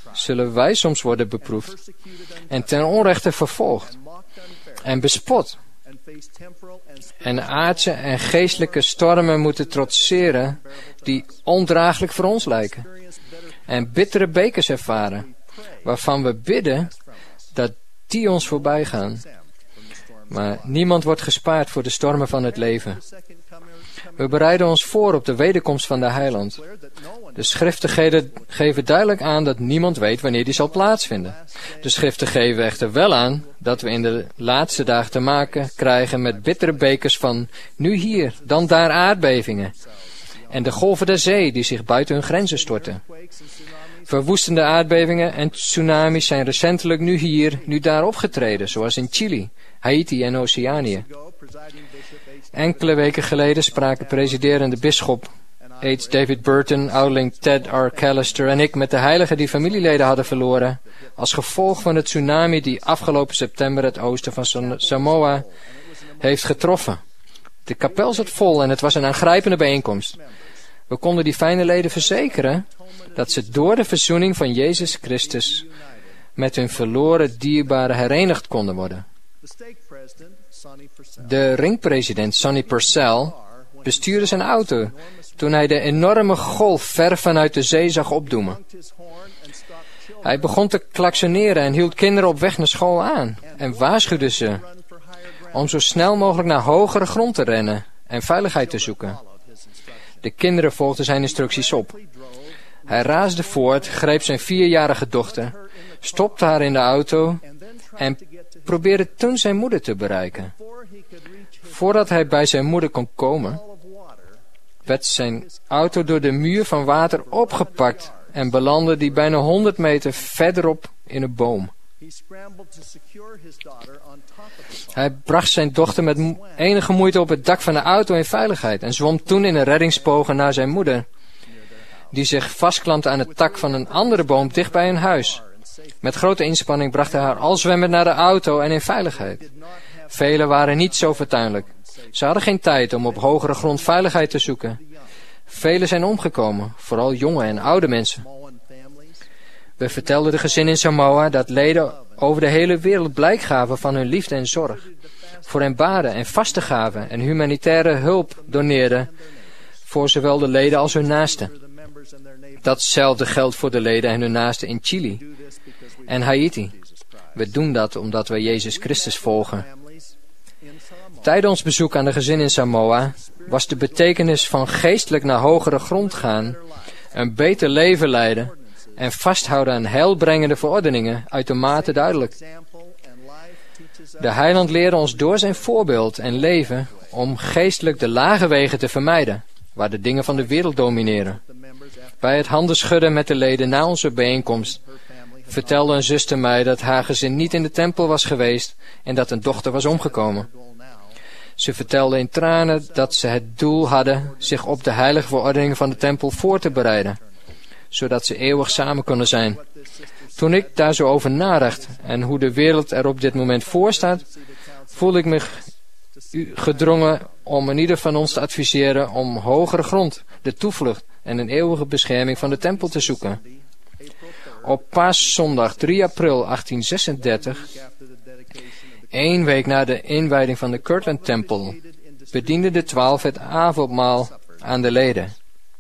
Speaker 4: zullen wij soms worden beproefd en ten onrechte vervolgd en bespot en aardse en geestelijke stormen moeten trotseren die ondraaglijk voor ons lijken en bittere bekers ervaren waarvan we bidden dat die ons voorbij gaan. Maar niemand wordt gespaard voor de stormen van het leven. We bereiden ons voor op de wederkomst van de Heiland. De schriften geven duidelijk aan dat niemand weet wanneer die zal plaatsvinden. De schriften geven echter wel aan dat we in de laatste dagen te maken krijgen met bittere bekers van nu hier, dan daar aardbevingen. En de golven der zee die zich buiten hun grenzen storten. Verwoestende aardbevingen en tsunamis zijn recentelijk nu hier, nu daar opgetreden, zoals in Chili, Haiti en Oceanië. Enkele weken geleden spraken presiderende bisschop H. David Burton, ouderling Ted R. Callister en ik met de heiligen die familieleden hadden verloren als gevolg van het tsunami die afgelopen september het oosten van Samoa heeft getroffen. De kapel zat vol en het was een aangrijpende bijeenkomst. We konden die fijne leden verzekeren dat ze door de verzoening van Jezus Christus met hun verloren dierbaren herenigd konden worden. De ringpresident Sonny Purcell bestuurde zijn auto toen hij de enorme golf ver vanuit de zee zag opdoemen. Hij begon te klaksoneren en hield kinderen op weg naar school aan en waarschuwde ze om zo snel mogelijk naar hogere grond te rennen en veiligheid te zoeken. De kinderen volgden zijn instructies op. Hij raasde voort, greep zijn vierjarige dochter, stopte haar in de auto en probeerde toen zijn moeder te bereiken. Voordat hij bij zijn moeder kon komen, werd zijn auto door de muur van water opgepakt en belandde die bijna honderd meter verderop in een boom. Hij bracht zijn dochter met enige moeite op het dak van de auto in veiligheid en zwom toen in een reddingspogen naar zijn moeder, die zich vastklampte aan het tak van een andere boom dicht bij hun huis. Met grote inspanning bracht hij haar al zwemmend naar de auto en in veiligheid. Velen waren niet zo fortuinlijk. Ze hadden geen tijd om op hogere grond veiligheid te zoeken. Velen zijn omgekomen, vooral jonge en oude mensen. We vertelden de gezinnen in Samoa dat leden over de hele wereld blijk gaven van hun liefde en zorg. Voor hen baden en vasten gaven en humanitaire hulp doneerden voor zowel de leden als hun naasten. Datzelfde geldt voor de leden en hun naasten in Chili en Haiti. We doen dat omdat we Jezus Christus volgen. Tijdens ons bezoek aan de gezinnen in Samoa was de betekenis van geestelijk naar hogere grond gaan, een beter leven leiden en vasthouden aan heilbrengende verordeningen uitermate duidelijk. De Heiland leerde ons door zijn voorbeeld en leven om geestelijk de lage wegen te vermijden, waar de dingen van de wereld domineren. Bij het handen schudden met de leden na onze bijeenkomst vertelde een zuster mij dat haar gezin niet in de tempel was geweest en dat een dochter was omgekomen. Ze vertelde in tranen dat ze het doel hadden zich op de heilige verordeningen van de tempel voor te bereiden, zodat ze eeuwig samen konden zijn. Toen ik daar zo over nadacht en hoe de wereld er op dit moment voor staat, voelde ik me gedrongen om in ieder van ons te adviseren om hogere grond, de toevlucht en een eeuwige bescherming van de tempel te zoeken. Op Paaszondag drie april achttien zesendertig, één week na de inwijding van de Kirtland-tempel, bedienden de twaalf het avondmaal aan de leden.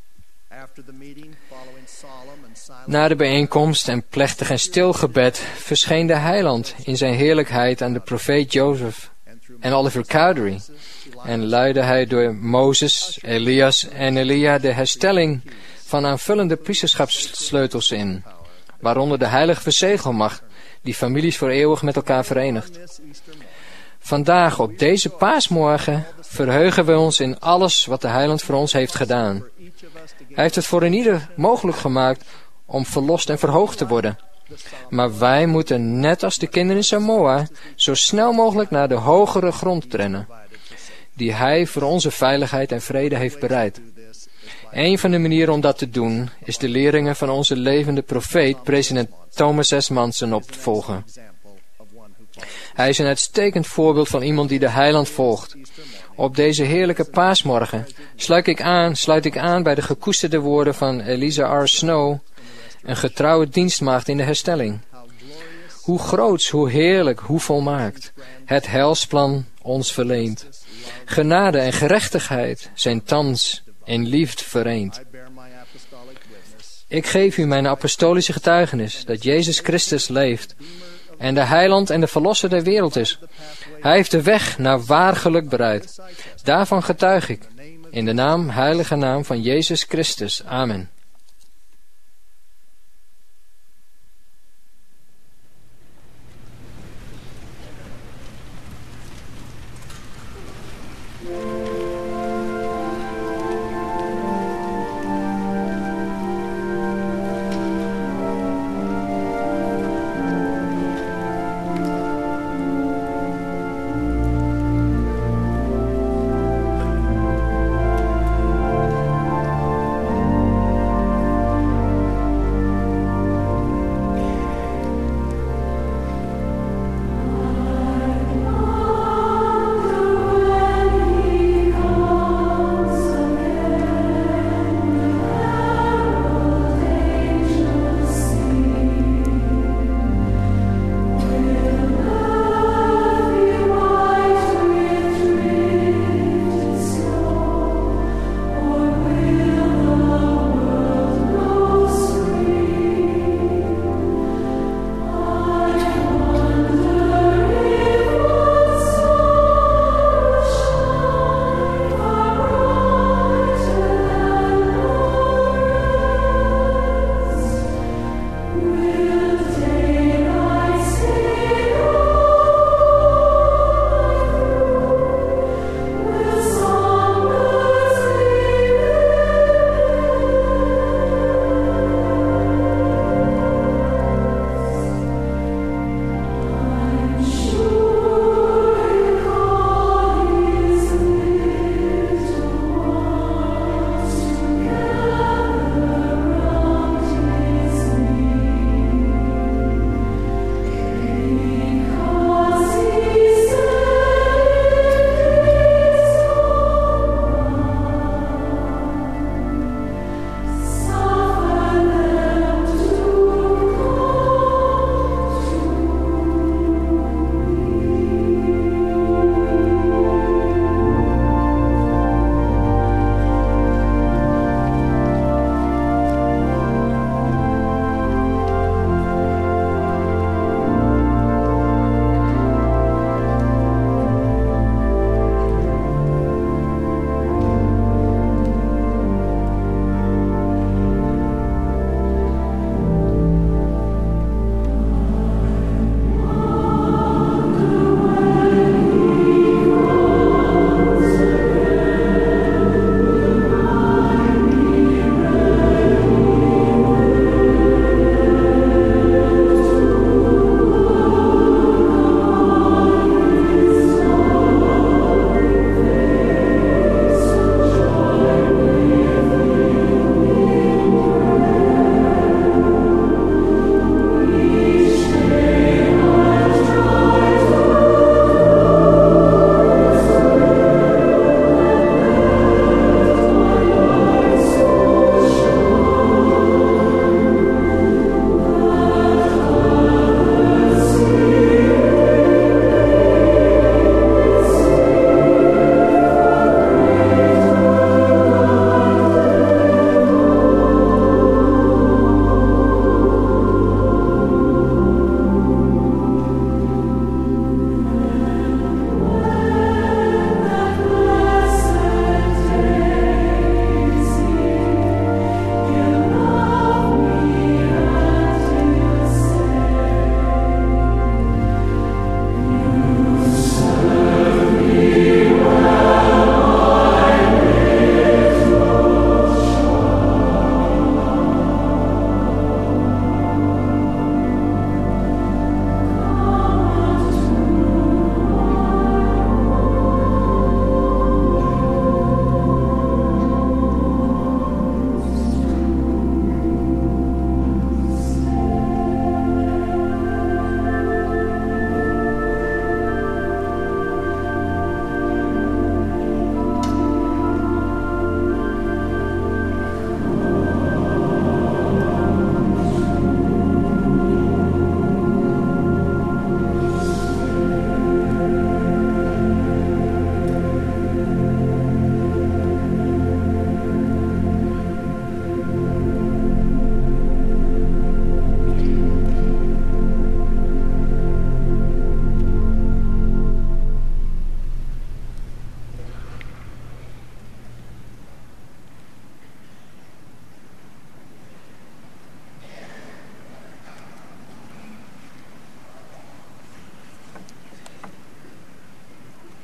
Speaker 4: Na de bijeenkomst en plechtig en stil gebed verscheen de Heiland in zijn heerlijkheid aan de profeet Jozef en Oliver Cowdery en luidde hij door Mozes, Elias en Elia de herstelling van aanvullende priesterschapssleutels in, waaronder de heilige verzegelmacht die families voor eeuwig met elkaar verenigt. Vandaag, op deze paasmorgen, verheugen we ons in alles wat de Heiland voor ons heeft gedaan. Hij heeft het voor een ieder mogelijk gemaakt om verlost en verhoogd te worden. Maar wij moeten, net als de kinderen in Samoa, zo snel mogelijk naar de hogere grond rennen, die Hij voor onze veiligheid en vrede heeft bereid. Een van de manieren om dat te doen, is de leringen van onze levende profeet, president Thomas S. Manson, op te volgen. Hij is een uitstekend voorbeeld van iemand die de Heiland volgt. Op deze heerlijke paasmorgen sluit ik aan, sluit ik aan bij de gekoesterde woorden van Eliza R. Snow een getrouwe dienstmaagd in de herstelling. Hoe groots, hoe heerlijk, hoe volmaakt het heilsplan ons verleent. Genade en gerechtigheid zijn thans in liefde vereend. Ik geef u mijn apostolische getuigenis dat Jezus Christus leeft en de heiland en de verlosser der wereld is. Hij heeft de weg naar waar geluk bereid. Daarvan getuig ik in de naam, heilige naam van Jezus Christus. Amen.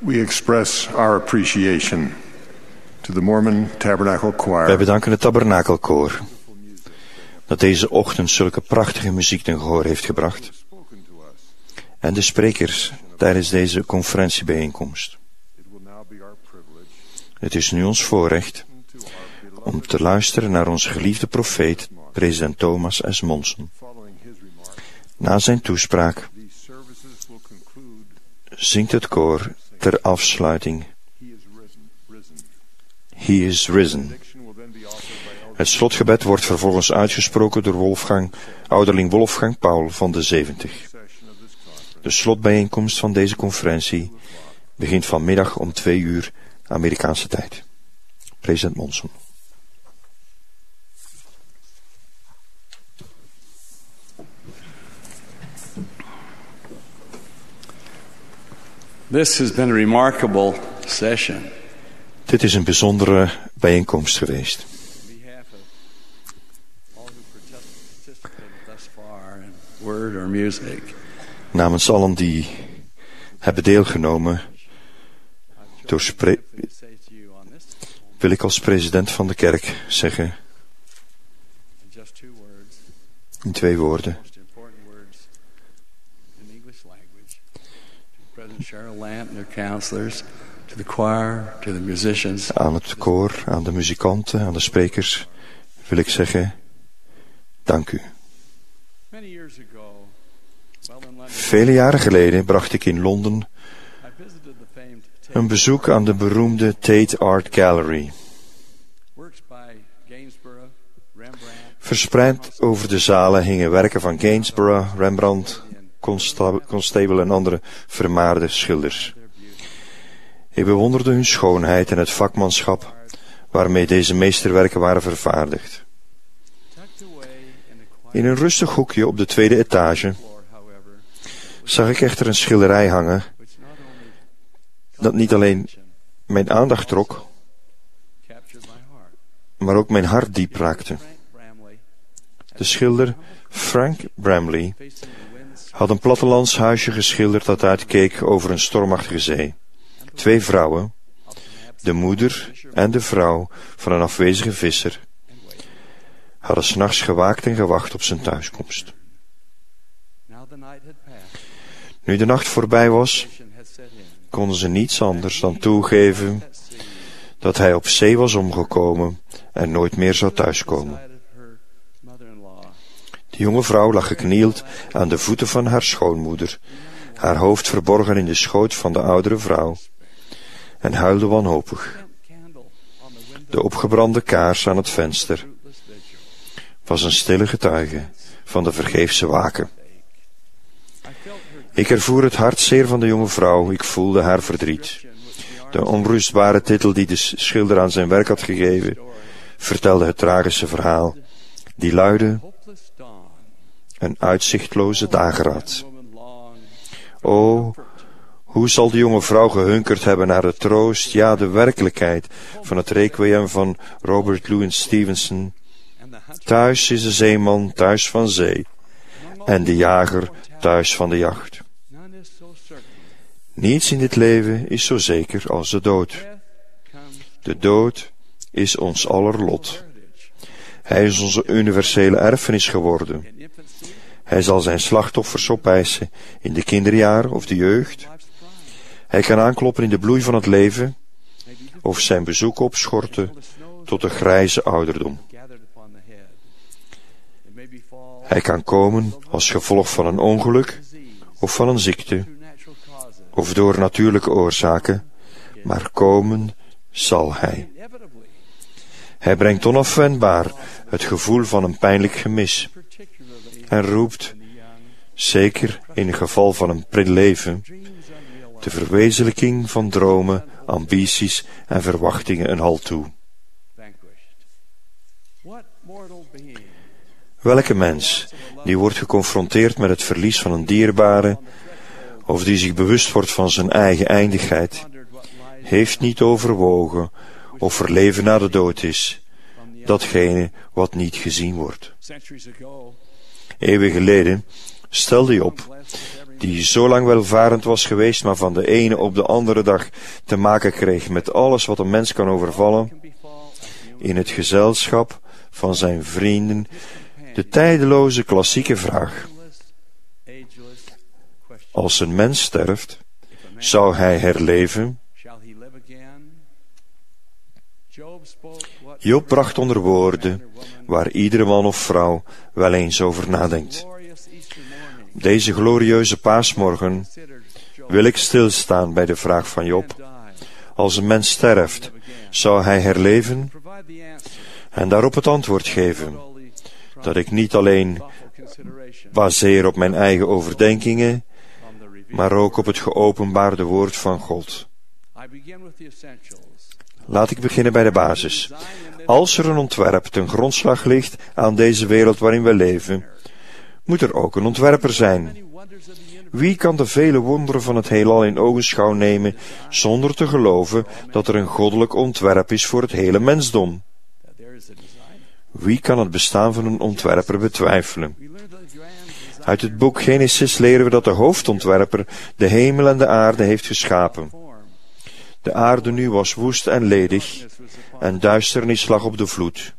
Speaker 7: We express our appreciation to the Mormon Tabernacle Choir.
Speaker 2: Wij bedanken het Tabernakelkoor dat deze ochtend zulke prachtige muziek ten gehoor heeft gebracht. En de sprekers tijdens deze conferentiebijeenkomst. Het is nu ons voorrecht om te luisteren naar onze geliefde profeet, president Thomas S. Monson. Na zijn toespraak zingt het koor ter afsluiting He is risen. Het slotgebed wordt vervolgens uitgesproken door Wolfgang, ouderling Wolfgang Paul van de zeventig. De slotbijeenkomst van deze conferentie begint vanmiddag om twee uur Amerikaanse tijd. President Monson.
Speaker 11: This has been a remarkable session.
Speaker 2: Dit is een bijzondere bijeenkomst geweest.
Speaker 11: Word or music.
Speaker 2: Namens allen die hebben deelgenomen door spre- wil ik als president van de kerk zeggen in twee woorden aan het koor, aan de muzikanten, aan de sprekers wil ik zeggen dank u. Vele jaren geleden bracht ik in Londen een bezoek aan de beroemde Tate Art Gallery. Verspreid over de zalen hingen werken van Gainsborough, Rembrandt, Constable en andere vermaarde schilders. Ik bewonderde hun schoonheid en het vakmanschap waarmee deze meesterwerken waren vervaardigd. In een rustig hoekje op de tweede etage zag ik echter een schilderij hangen dat niet alleen mijn aandacht trok, maar ook mijn hart diep raakte. De schilder Frank Bramley had een plattelandshuisje geschilderd dat uitkeek over een stormachtige zee. Twee vrouwen, de moeder en de vrouw van een afwezige visser, hadden 's nachts gewaakt en gewacht op zijn thuiskomst. Nu de nacht voorbij was, konden ze niets anders dan toegeven dat hij op zee was omgekomen en nooit meer zou thuiskomen. De jonge vrouw lag geknield aan de voeten van haar schoonmoeder, haar hoofd verborgen in de schoot van de oudere vrouw, en huilde wanhopig. De opgebrande kaars aan het venster was een stille getuige van de vergeefse waken. Ik ervoer het hartzeer van de jonge vrouw, ik voelde haar verdriet. De onrustbare titel die de schilder aan zijn werk had gegeven, vertelde het tragische verhaal, die luidde: een uitzichtloze dageraad. O, hoe zal de jonge vrouw gehunkerd hebben naar de troost, ja, de werkelijkheid van het requiem van Robert Louis Stevenson. Thuis is de zeeman thuis van zee, en de jager thuis van de jacht. Niets in dit leven is zo zeker als de dood. De dood is ons aller lot. Hij is onze universele erfenis geworden. Hij zal zijn slachtoffers opeisen in de kinderjaren of de jeugd. Hij kan aankloppen in de bloei van het leven, of zijn bezoek opschorten tot de grijze ouderdom. Hij kan komen als gevolg van een ongeluk, of van een ziekte, of door natuurlijke oorzaken, maar komen zal hij. Hij brengt onafwendbaar het gevoel van een pijnlijk gemis, en roept, zeker in het geval van een pril leven, de verwezenlijking van dromen, ambities en verwachtingen een halt toe. Welke mens die wordt geconfronteerd met het verlies van een dierbare, of die zich bewust wordt van zijn eigen eindigheid, heeft niet overwogen of er leven na de dood is, datgene wat niet gezien wordt. Eeuwen geleden Stelde Job, die zo lang welvarend was geweest, maar van de ene op de andere dag te maken kreeg met alles wat een mens kan overvallen, in het gezelschap van zijn vrienden, de tijdeloze klassieke vraag: als een mens sterft, zou hij herleven? Job bracht onder woorden waar iedere man of vrouw wel eens over nadenkt. Deze glorieuze paasmorgen wil ik stilstaan bij de vraag van Job: als een mens sterft, zou hij herleven? En daarop het antwoord geven, dat ik niet alleen baseer op mijn eigen overdenkingen, maar ook op het geopenbaarde woord van God. Laat ik beginnen bij de basis. Als er een ontwerp ten grondslag ligt aan deze wereld waarin we leven, moet er ook een ontwerper zijn. Wie kan de vele wonderen van het heelal in ogenschouw nemen zonder te geloven dat er een goddelijk ontwerp is voor het hele mensdom? Wie kan het bestaan van een ontwerper betwijfelen? Uit het boek Genesis leren we dat de hoofdontwerper de hemel en de aarde heeft geschapen. De aarde nu was woest en ledig, en duisternis lag op de vloed.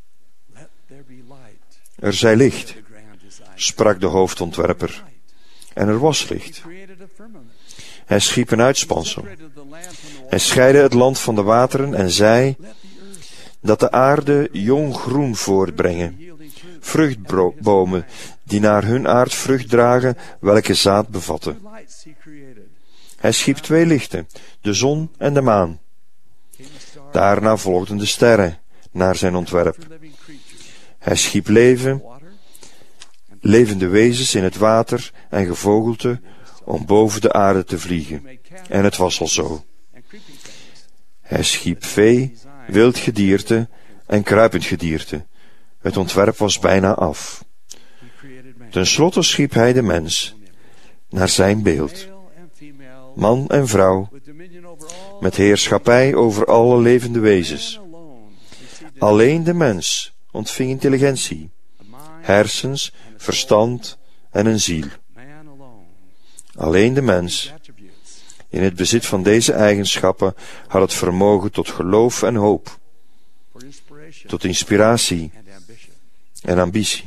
Speaker 2: Er zij licht, sprak de hoofdontwerper, en er was licht. Hij schiep een uitspansel. Hij scheidde het land van de wateren en zei dat de aarde jong groen voortbrengen, vruchtbomen die naar hun aard vrucht dragen, welke zaad bevatten. Hij schiep twee lichten, de zon en de maan. Daarna volgden de sterren, naar zijn ontwerp. Hij schiep leven, levende wezens in het water en gevogelte, om boven de aarde te vliegen. En het was al zo. Hij schiep vee, wild gedierte en kruipend gedierte. Het ontwerp was bijna af. Ten slotte schiep hij de mens, naar zijn beeld. Man en vrouw, met heerschappij over alle levende wezens. Alleen de mens ontving intelligentie, hersens, verstand en een ziel. Alleen de mens, in het bezit van deze eigenschappen, had het vermogen tot geloof en hoop, tot inspiratie en ambitie.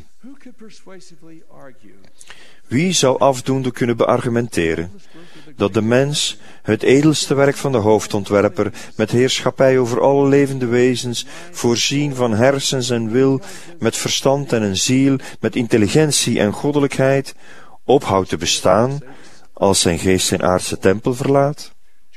Speaker 2: Wie zou afdoende kunnen beargumenteren dat de mens, het edelste werk van de hoofdontwerper, met heerschappij over alle levende wezens, voorzien van hersens en wil, met verstand en een ziel, met intelligentie en goddelijkheid, ophoudt te bestaan als zijn geest zijn aardse tempel verlaat?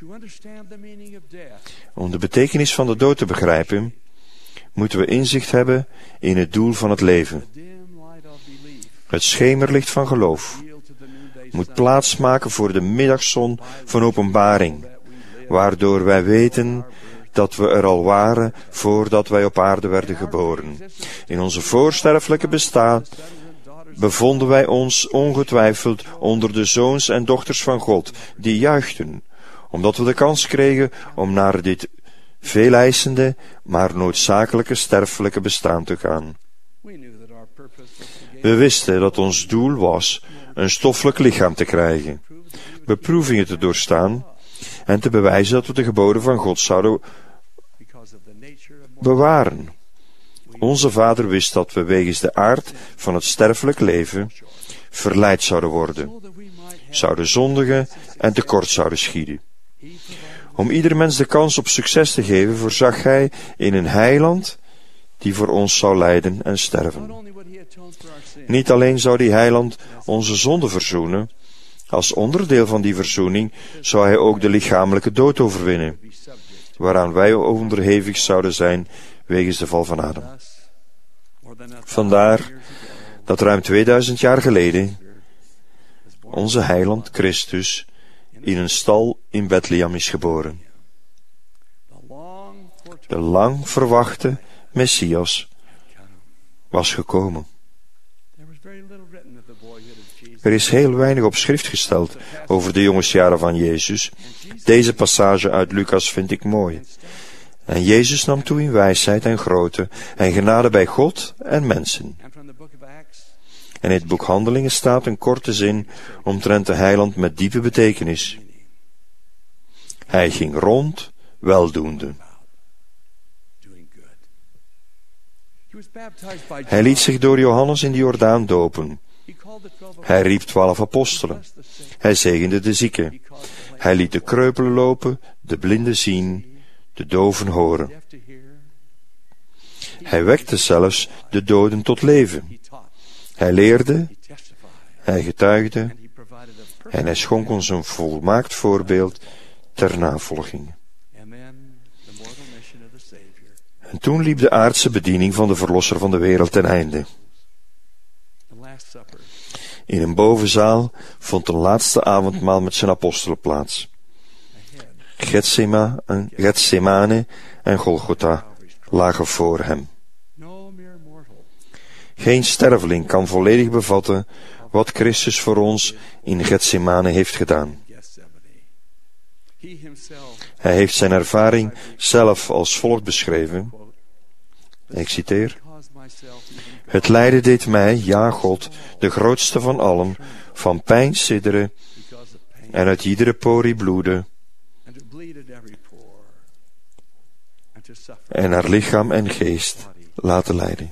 Speaker 2: Om de betekenis van de dood te begrijpen, moeten we inzicht hebben in het doel van het leven. Het schemerlicht van geloof moet plaatsmaken voor de middagzon van openbaring, waardoor wij weten dat we er al waren voordat wij op aarde werden geboren. In onze voorsterfelijke bestaan bevonden wij ons ongetwijfeld onder de zoons en dochters van God, die juichten, omdat we de kans kregen om naar dit veeleisende, maar noodzakelijke sterfelijke bestaan te gaan. We wisten dat ons doel was een stoffelijk lichaam te krijgen, beproevingen te doorstaan en te bewijzen dat we de geboden van God zouden bewaren. Onze vader wist dat we wegens de aard van het sterfelijk leven verleid zouden worden, zouden zondigen en tekort zouden schieden. Om ieder mens de kans op succes te geven, voorzag hij in een heiland die voor ons zou lijden en sterven. Niet alleen zou die heiland onze zonde verzoenen, als onderdeel van die verzoening zou hij ook de lichamelijke dood overwinnen, waaraan wij onderhevig zouden zijn wegens de val van Adam. Vandaar dat ruim tweeduizend jaar geleden onze heiland Christus in een stal in Bethlehem is geboren. De lang verwachte Messias was gekomen. Er is heel weinig op schrift gesteld over de jongensjaren van Jezus. Deze passage uit Lucas vind ik mooi. En Jezus nam toe in wijsheid en grootte en genade bij God en mensen. En in het boek Handelingen staat een korte zin omtrent de heiland met diepe betekenis. Hij ging rond, weldoende. Hij liet zich door Johannes in de Jordaan dopen. Hij riep twaalf apostelen. Hij zegende de zieken. Hij liet de kreupelen lopen, de blinden zien, de doven horen. Hij wekte zelfs de doden tot leven. Hij leerde, hij getuigde en hij schonk ons een volmaakt voorbeeld ter navolging. En toen liep de aardse bediening van de Verlosser van de wereld ten einde. In een bovenzaal vond een laatste avondmaal met zijn apostelen plaats. Gethsema, Gethsemane en Golgotha lagen voor hem. Geen sterveling kan volledig bevatten wat Christus voor ons in Gethsemane heeft gedaan. Hij heeft zijn ervaring zelf als volgt beschreven. Ik citeer. Het lijden deed mij, ja God, de grootste van allen, van pijn sidderen en uit iedere porie bloeden en haar lichaam en geest laten lijden.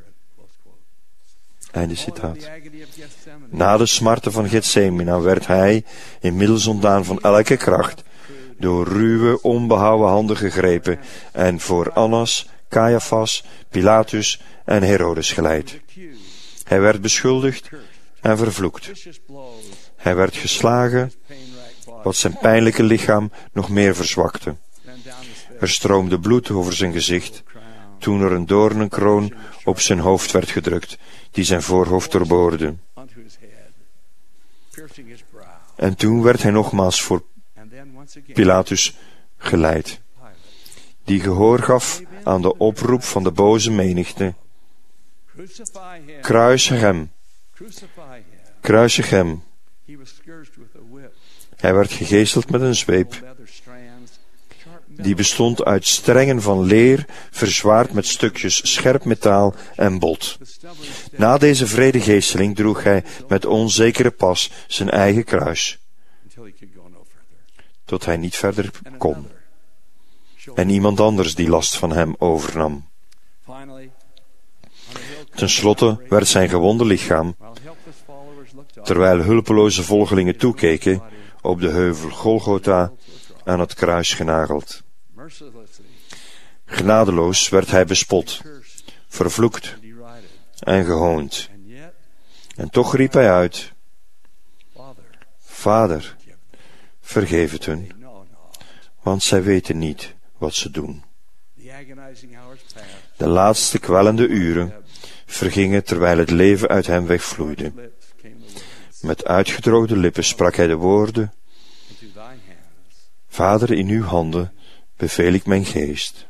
Speaker 2: Einde citaat. Na de smarten van Gethsemane werd hij, inmiddels ontdaan van elke kracht, door ruwe, onbehouden handen gegrepen en voor Annas, Caiaphas, Pilatus en Herodes geleid. Hij werd beschuldigd en vervloekt. Hij werd geslagen, wat zijn pijnlijke lichaam nog meer verzwakte. Er stroomde bloed over zijn gezicht, toen er een doornenkroon op zijn hoofd werd gedrukt, die zijn voorhoofd doorboorde. En toen werd hij nogmaals voor Pilatus geleid, die gehoor gaf aan de oproep van de boze menigte. Kruisig hem, kruisig hem. Hij werd gegeeseld met een zweep, die bestond uit strengen van leer, verzwaard met stukjes scherp metaal en bot. Na deze wrede geesteling droeg hij met onzekere pas zijn eigen kruis, tot hij niet verder kon, en iemand anders die last van hem overnam. Ten slotte werd zijn gewonde lichaam, terwijl hulpeloze volgelingen toekeken, op de heuvel Golgotha aan het kruis genageld. Genadeloos werd hij bespot, vervloekt en gehoond. En toch riep hij uit: Vader, vergeef het hun, want zij weten niet wat ze doen. De laatste kwellende uren vergingen terwijl het leven uit hem wegvloeide. Met uitgedroogde lippen sprak hij de woorden: Vader, in uw handen beveel ik mijn geest.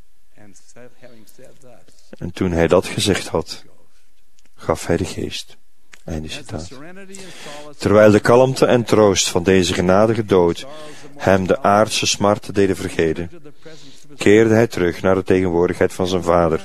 Speaker 2: En toen hij dat gezegd had, gaf hij de geest. Einde citaat. Terwijl de kalmte en troost van deze genadige dood hem de aardse smarten deden vergeten, keerde hij terug naar de tegenwoordigheid van zijn vader.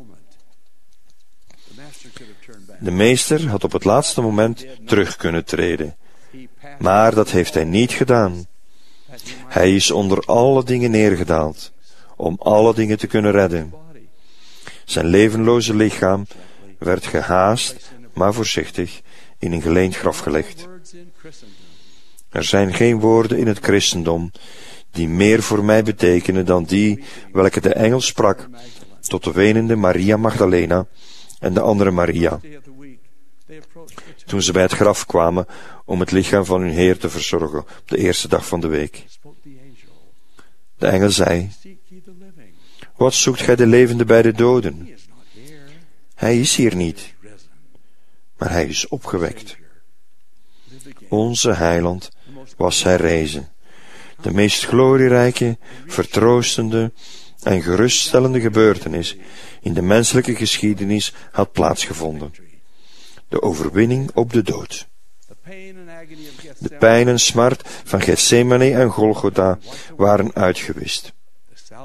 Speaker 2: De meester had op het laatste moment terug kunnen treden, maar dat heeft hij niet gedaan. Hij is onder alle dingen neergedaald, om alle dingen te kunnen redden. Zijn levenloze lichaam werd gehaast, maar voorzichtig, in een geleend graf gelegd. Er zijn geen woorden in het christendom die meer voor mij betekenen dan die welke de engel sprak tot de wenende Maria Magdalena en de andere Maria, toen ze bij het graf kwamen om het lichaam van hun Heer te verzorgen op de eerste dag van de week. De engel zei: Wat zoekt gij de levende bij de doden? Hij is hier niet, maar hij is opgewekt. Onze heiland was herrezen. De meest glorierijke, vertroostende en geruststellende gebeurtenis in de menselijke geschiedenis had plaatsgevonden. De overwinning op de dood. De pijn en smart van Gethsemane en Golgotha waren uitgewist.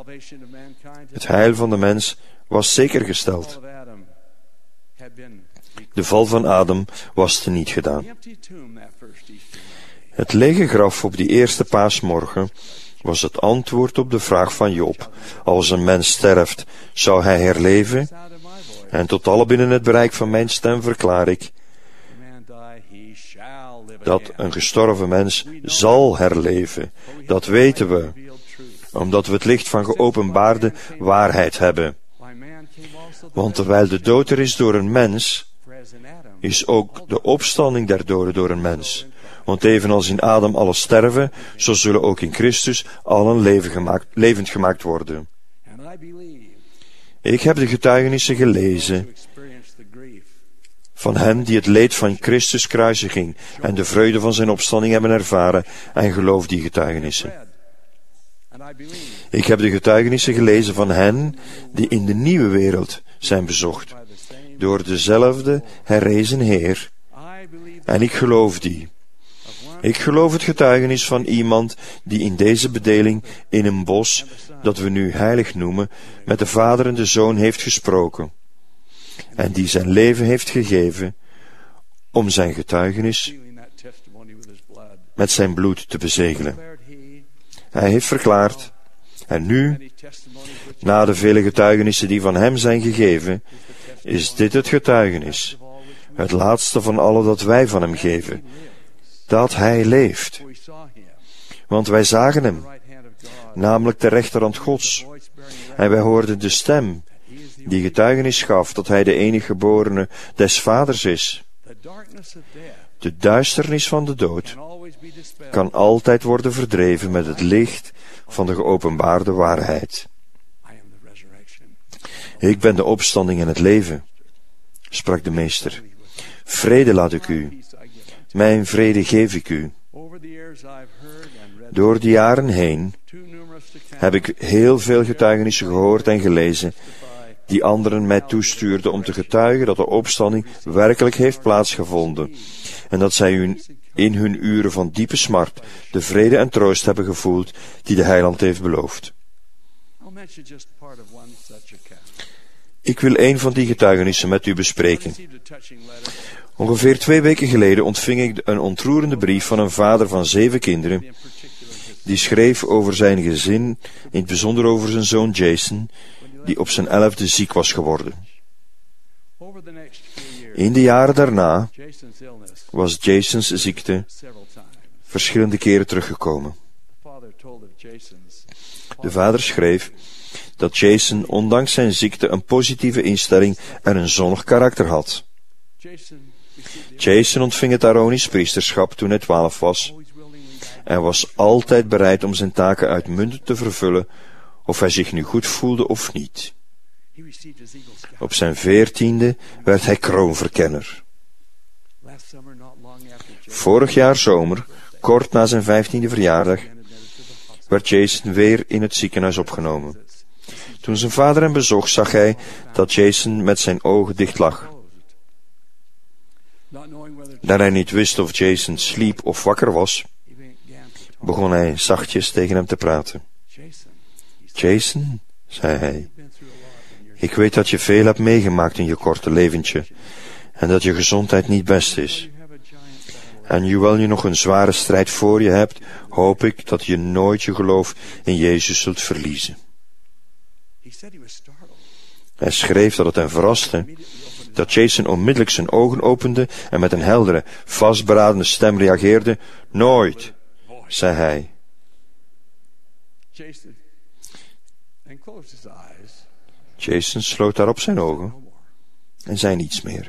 Speaker 2: Het heil van de mens was zeker gesteld. De val van Adam was teniet gedaan. Het lege graf op die eerste paasmorgen was het antwoord op de vraag van Job: als een mens sterft, zou hij herleven? En tot alle binnen het bereik van mijn stem verklaar ik dat een gestorven mens zal herleven. Dat weten we, omdat we het licht van geopenbaarde waarheid hebben. Want terwijl de dood er is door een mens, is ook de opstanding der doden door een mens. Want evenals in Adam alle sterven, zo zullen ook in Christus allen leven gemaakt, levend gemaakt worden. Ik heb de getuigenissen gelezen van hen die het leed van Christus kruisiging en de vreugde van zijn opstanding hebben ervaren, en geloof die getuigenissen. Ik heb de getuigenissen gelezen van hen die in de nieuwe wereld zijn bezocht, door dezelfde herrezen Heer, en ik geloof die. Ik geloof het getuigenis van iemand die in deze bedeling in een bos, dat we nu heilig noemen, met de Vader en de Zoon heeft gesproken, en die zijn leven heeft gegeven om zijn getuigenis met zijn bloed te bezegelen. Hij heeft verklaard, en nu, na de vele getuigenissen die van hem zijn gegeven, is dit het getuigenis, het laatste van alle dat wij van hem geven, dat hij leeft. Want wij zagen hem, namelijk de rechterhand Gods, en wij hoorden de stem die getuigenis gaf dat hij de enige geborene des Vaders is. De duisternis van de dood kan altijd worden verdreven met het licht van de geopenbaarde waarheid. Ik ben de opstanding en het leven, sprak de meester. Vrede laat ik u, mijn vrede geef ik u. Door de jaren heen heb ik heel veel getuigenissen gehoord en gelezen, die anderen mij toestuurden om te getuigen dat de opstanding werkelijk heeft plaatsgevonden, en dat zij hun in hun uren van diepe smart de vrede en troost hebben gevoeld die de Heiland heeft beloofd. Ik wil een van die getuigenissen met u bespreken. Ongeveer twee weken geleden ontving ik een ontroerende brief van een vader van zeven kinderen, die schreef over zijn gezin, in het bijzonder over zijn zoon Jason, die op zijn elfde ziek was geworden. In de jaren daarna was Jason's ziekte verschillende keren teruggekomen. De vader schreef dat Jason ondanks zijn ziekte een positieve instelling en een zonnig karakter had. Jason ontving het Aaronisch priesterschap toen hij twaalf was en was altijd bereid om zijn taken uitmuntend te vervullen, of hij zich nu goed voelde of niet. Op zijn veertiende werd hij kroonverkenner. Vorig jaar zomer, kort na zijn vijftiende verjaardag, werd Jason weer in het ziekenhuis opgenomen. Toen zijn vader hem bezocht, zag hij dat Jason met zijn ogen dicht lag. Daar hij niet wist of Jason sliep of wakker was, begon hij zachtjes tegen hem te praten. Jason, zei hij, ik weet dat je veel hebt meegemaakt in je korte leventje en dat je gezondheid niet best is. En hoewel je nog een zware strijd voor je hebt, hoop ik dat je nooit je geloof in Jezus zult verliezen. Hij schreef dat het hem verraste dat Jason onmiddellijk zijn ogen opende en met een heldere, vastberadende stem reageerde. Nooit, zei hij. Jason sloot daarop zijn ogen en zei niets meer.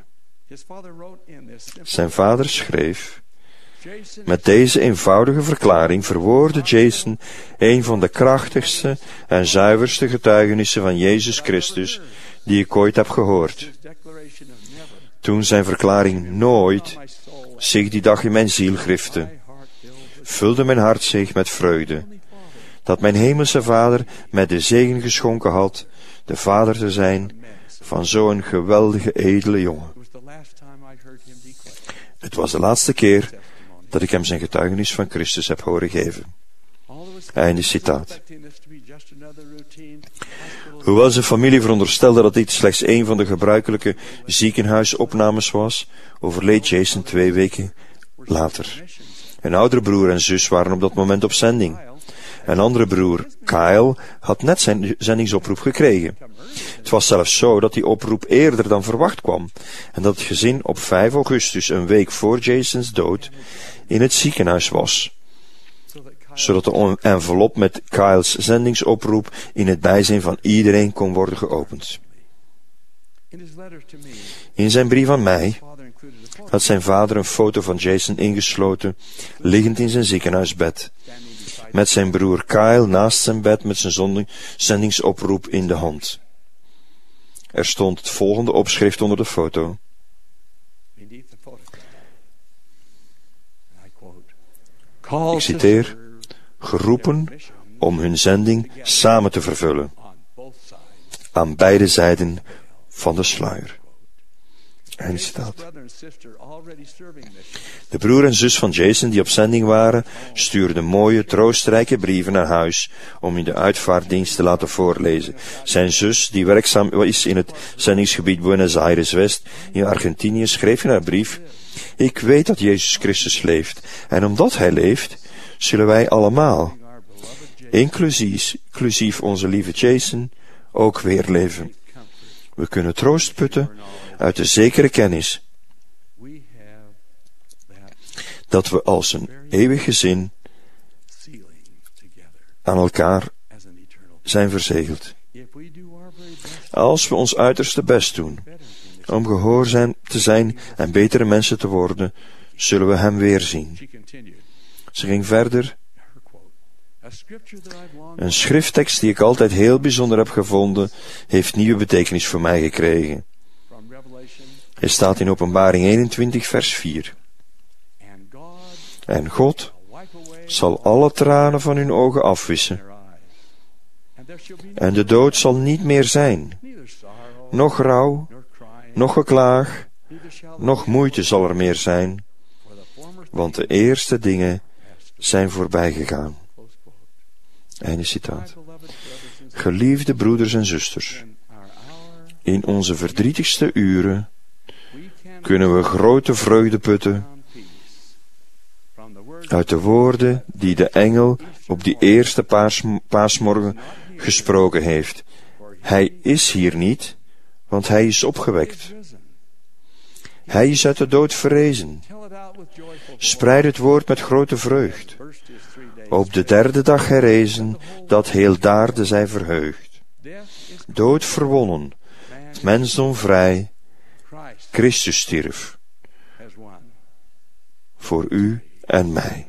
Speaker 2: Zijn vader schreef: met deze eenvoudige verklaring verwoordde Jason een van de krachtigste en zuiverste getuigenissen van Jezus Christus die ik ooit heb gehoord. Toen zijn verklaring nooit zich die dag in mijn ziel grifte, vulde mijn hart zich met vreugde, dat mijn hemelse Vader mij de zegen geschonken had de vader te zijn van zo'n geweldige, edele jongen. Het was de laatste keer dat ik hem zijn getuigenis van Christus heb horen geven. Einde citaat. Hoewel zijn familie veronderstelde dat dit slechts een van de gebruikelijke ziekenhuisopnames was, overleed Jason twee weken later. Een oudere broer en zus waren op dat moment op zending. Een andere broer, Kyle, had net zijn zendingsoproep gekregen. Het was zelfs zo dat die oproep eerder dan verwacht kwam en dat het gezin op vijf augustus, een week voor Jasons dood, in het ziekenhuis was, zodat de envelop met Kyle's zendingsoproep in het bijzijn van iedereen kon worden geopend. In zijn brief aan mij had zijn vader een foto van Jason ingesloten, liggend in zijn ziekenhuisbed, met zijn broer Kyle naast zijn bed met zijn zendingsoproep in de hand. Er stond het volgende opschrift onder de foto. Ik citeer: geroepen om hun zending samen te vervullen, aan beide zijden van de sluier. Einde citaat. De broer en zus van Jason die op zending waren, stuurden mooie, troostrijke brieven naar huis om in de uitvaartdienst te laten voorlezen. Zijn zus, die werkzaam is in het zendingsgebied Buenos Aires West in Argentinië, schreef in haar brief: ik weet dat Jezus Christus leeft, en omdat Hij leeft, zullen wij allemaal, inclusief, inclusief onze lieve Jason, ook weer leven. We kunnen troost putten uit de zekere kennis dat we als een eeuwig gezin aan elkaar zijn verzegeld. Als we ons uiterste best doen om gehoorzaam te zijn en betere mensen te worden, zullen we Hem weerzien. Ze ging verder. Een schrifttekst die ik altijd heel bijzonder heb gevonden, heeft nieuwe betekenis voor mij gekregen. Hij staat in Openbaring eenentwintig, vers vier. En God zal alle tranen van hun ogen afwissen. En de dood zal niet meer zijn. Nog rouw, nog geklaag, nog moeite zal er meer zijn. Want de eerste dingen zijn voorbij gegaan. Einde citaat. Geliefde broeders en zusters, in onze verdrietigste uren kunnen we grote vreugde putten uit de woorden die de engel op die eerste paas, paasmorgen gesproken heeft. Hij is hier niet, want Hij is opgewekt. Hij is uit de dood verrezen. Spreid het woord met grote vreugd. Op de derde dag herrezen, dat heel daarde zij verheugd. Dood verwonnen, het mensdom vrij, Christus stierf. Voor u en mij.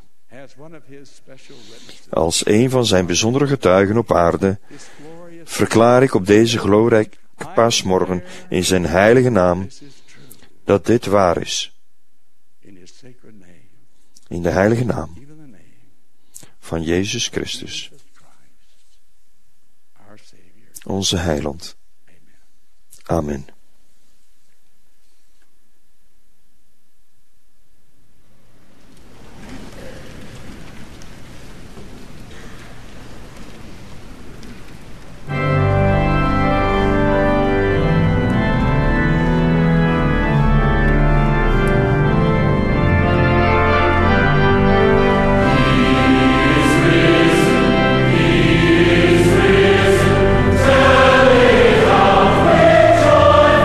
Speaker 2: Als een van zijn bijzondere getuigen op aarde, verklaar ik op deze glorierijke paasmorgen in zijn heilige naam, dat dit waar is. In de heilige naam van Jezus Christus, onze heiland. Amen.
Speaker 12: Joy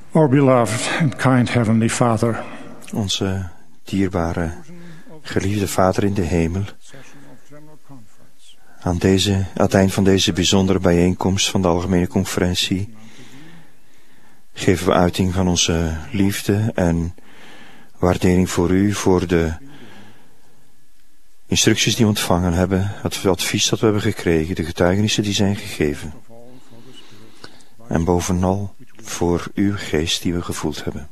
Speaker 12: Our beloved and kind Heavenly Father,
Speaker 2: onze dierbare, geliefde Vader in de hemel, aan, deze, aan het eind van deze bijzondere bijeenkomst van de Algemene Conferentie geven we uiting van onze liefde en waardering voor u, voor de instructies die we ontvangen hebben, het advies dat we hebben gekregen, de getuigenissen die zijn gegeven. En bovenal voor uw geest die we gevoeld hebben.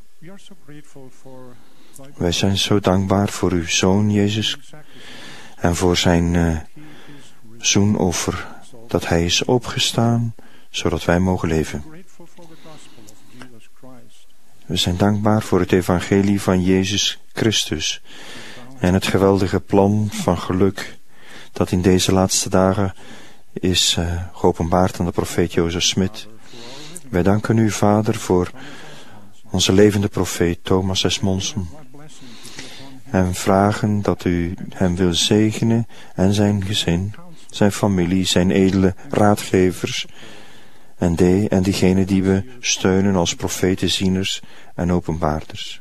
Speaker 2: Wij zijn zo dankbaar voor uw Zoon Jezus en voor zijn uh, zoenoffer, dat hij is opgestaan, zodat wij mogen leven. We zijn dankbaar voor het evangelie van Jezus Christus en het geweldige plan van geluk dat in deze laatste dagen is uh, geopenbaard aan de profeet Jozef Smith. Wij danken u, Vader, voor onze levende profeet Thomas S. Monson en vragen dat u hem wil zegenen en zijn gezin, zijn familie, zijn edele raadgevers en, de, en diegenen die we steunen als profeten, zieners en openbaarders.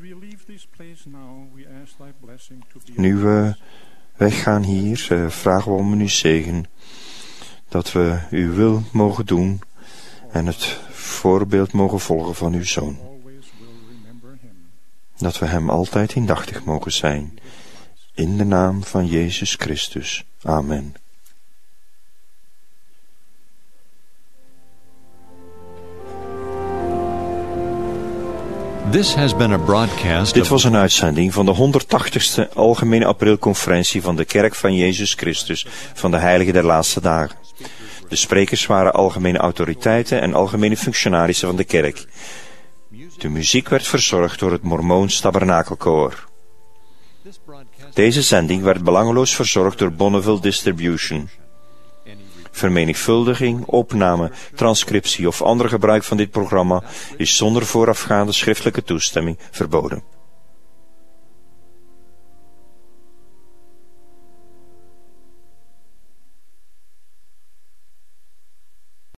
Speaker 2: Nu we weggaan hier, uh, vragen we om uw zegen, dat we uw wil mogen doen en het voorbeeld mogen volgen van uw Zoon. Dat we hem altijd indachtig mogen zijn. In de naam van Jezus Christus. Amen.
Speaker 1: This has been a broadcast
Speaker 2: Dit was een uitzending van de honderdtachtigste Algemene Aprilconferentie van de Kerk van Jezus Christus van de Heiligen der Laatste Dagen. De sprekers waren algemene autoriteiten en algemene functionarissen van de kerk. De muziek werd verzorgd door het Mormoons Tabernakelkoor. Deze zending werd belangeloos verzorgd door Bonneville Distribution. Vermenigvuldiging, opname, transcriptie of ander gebruik van dit programma is zonder voorafgaande schriftelijke toestemming verboden.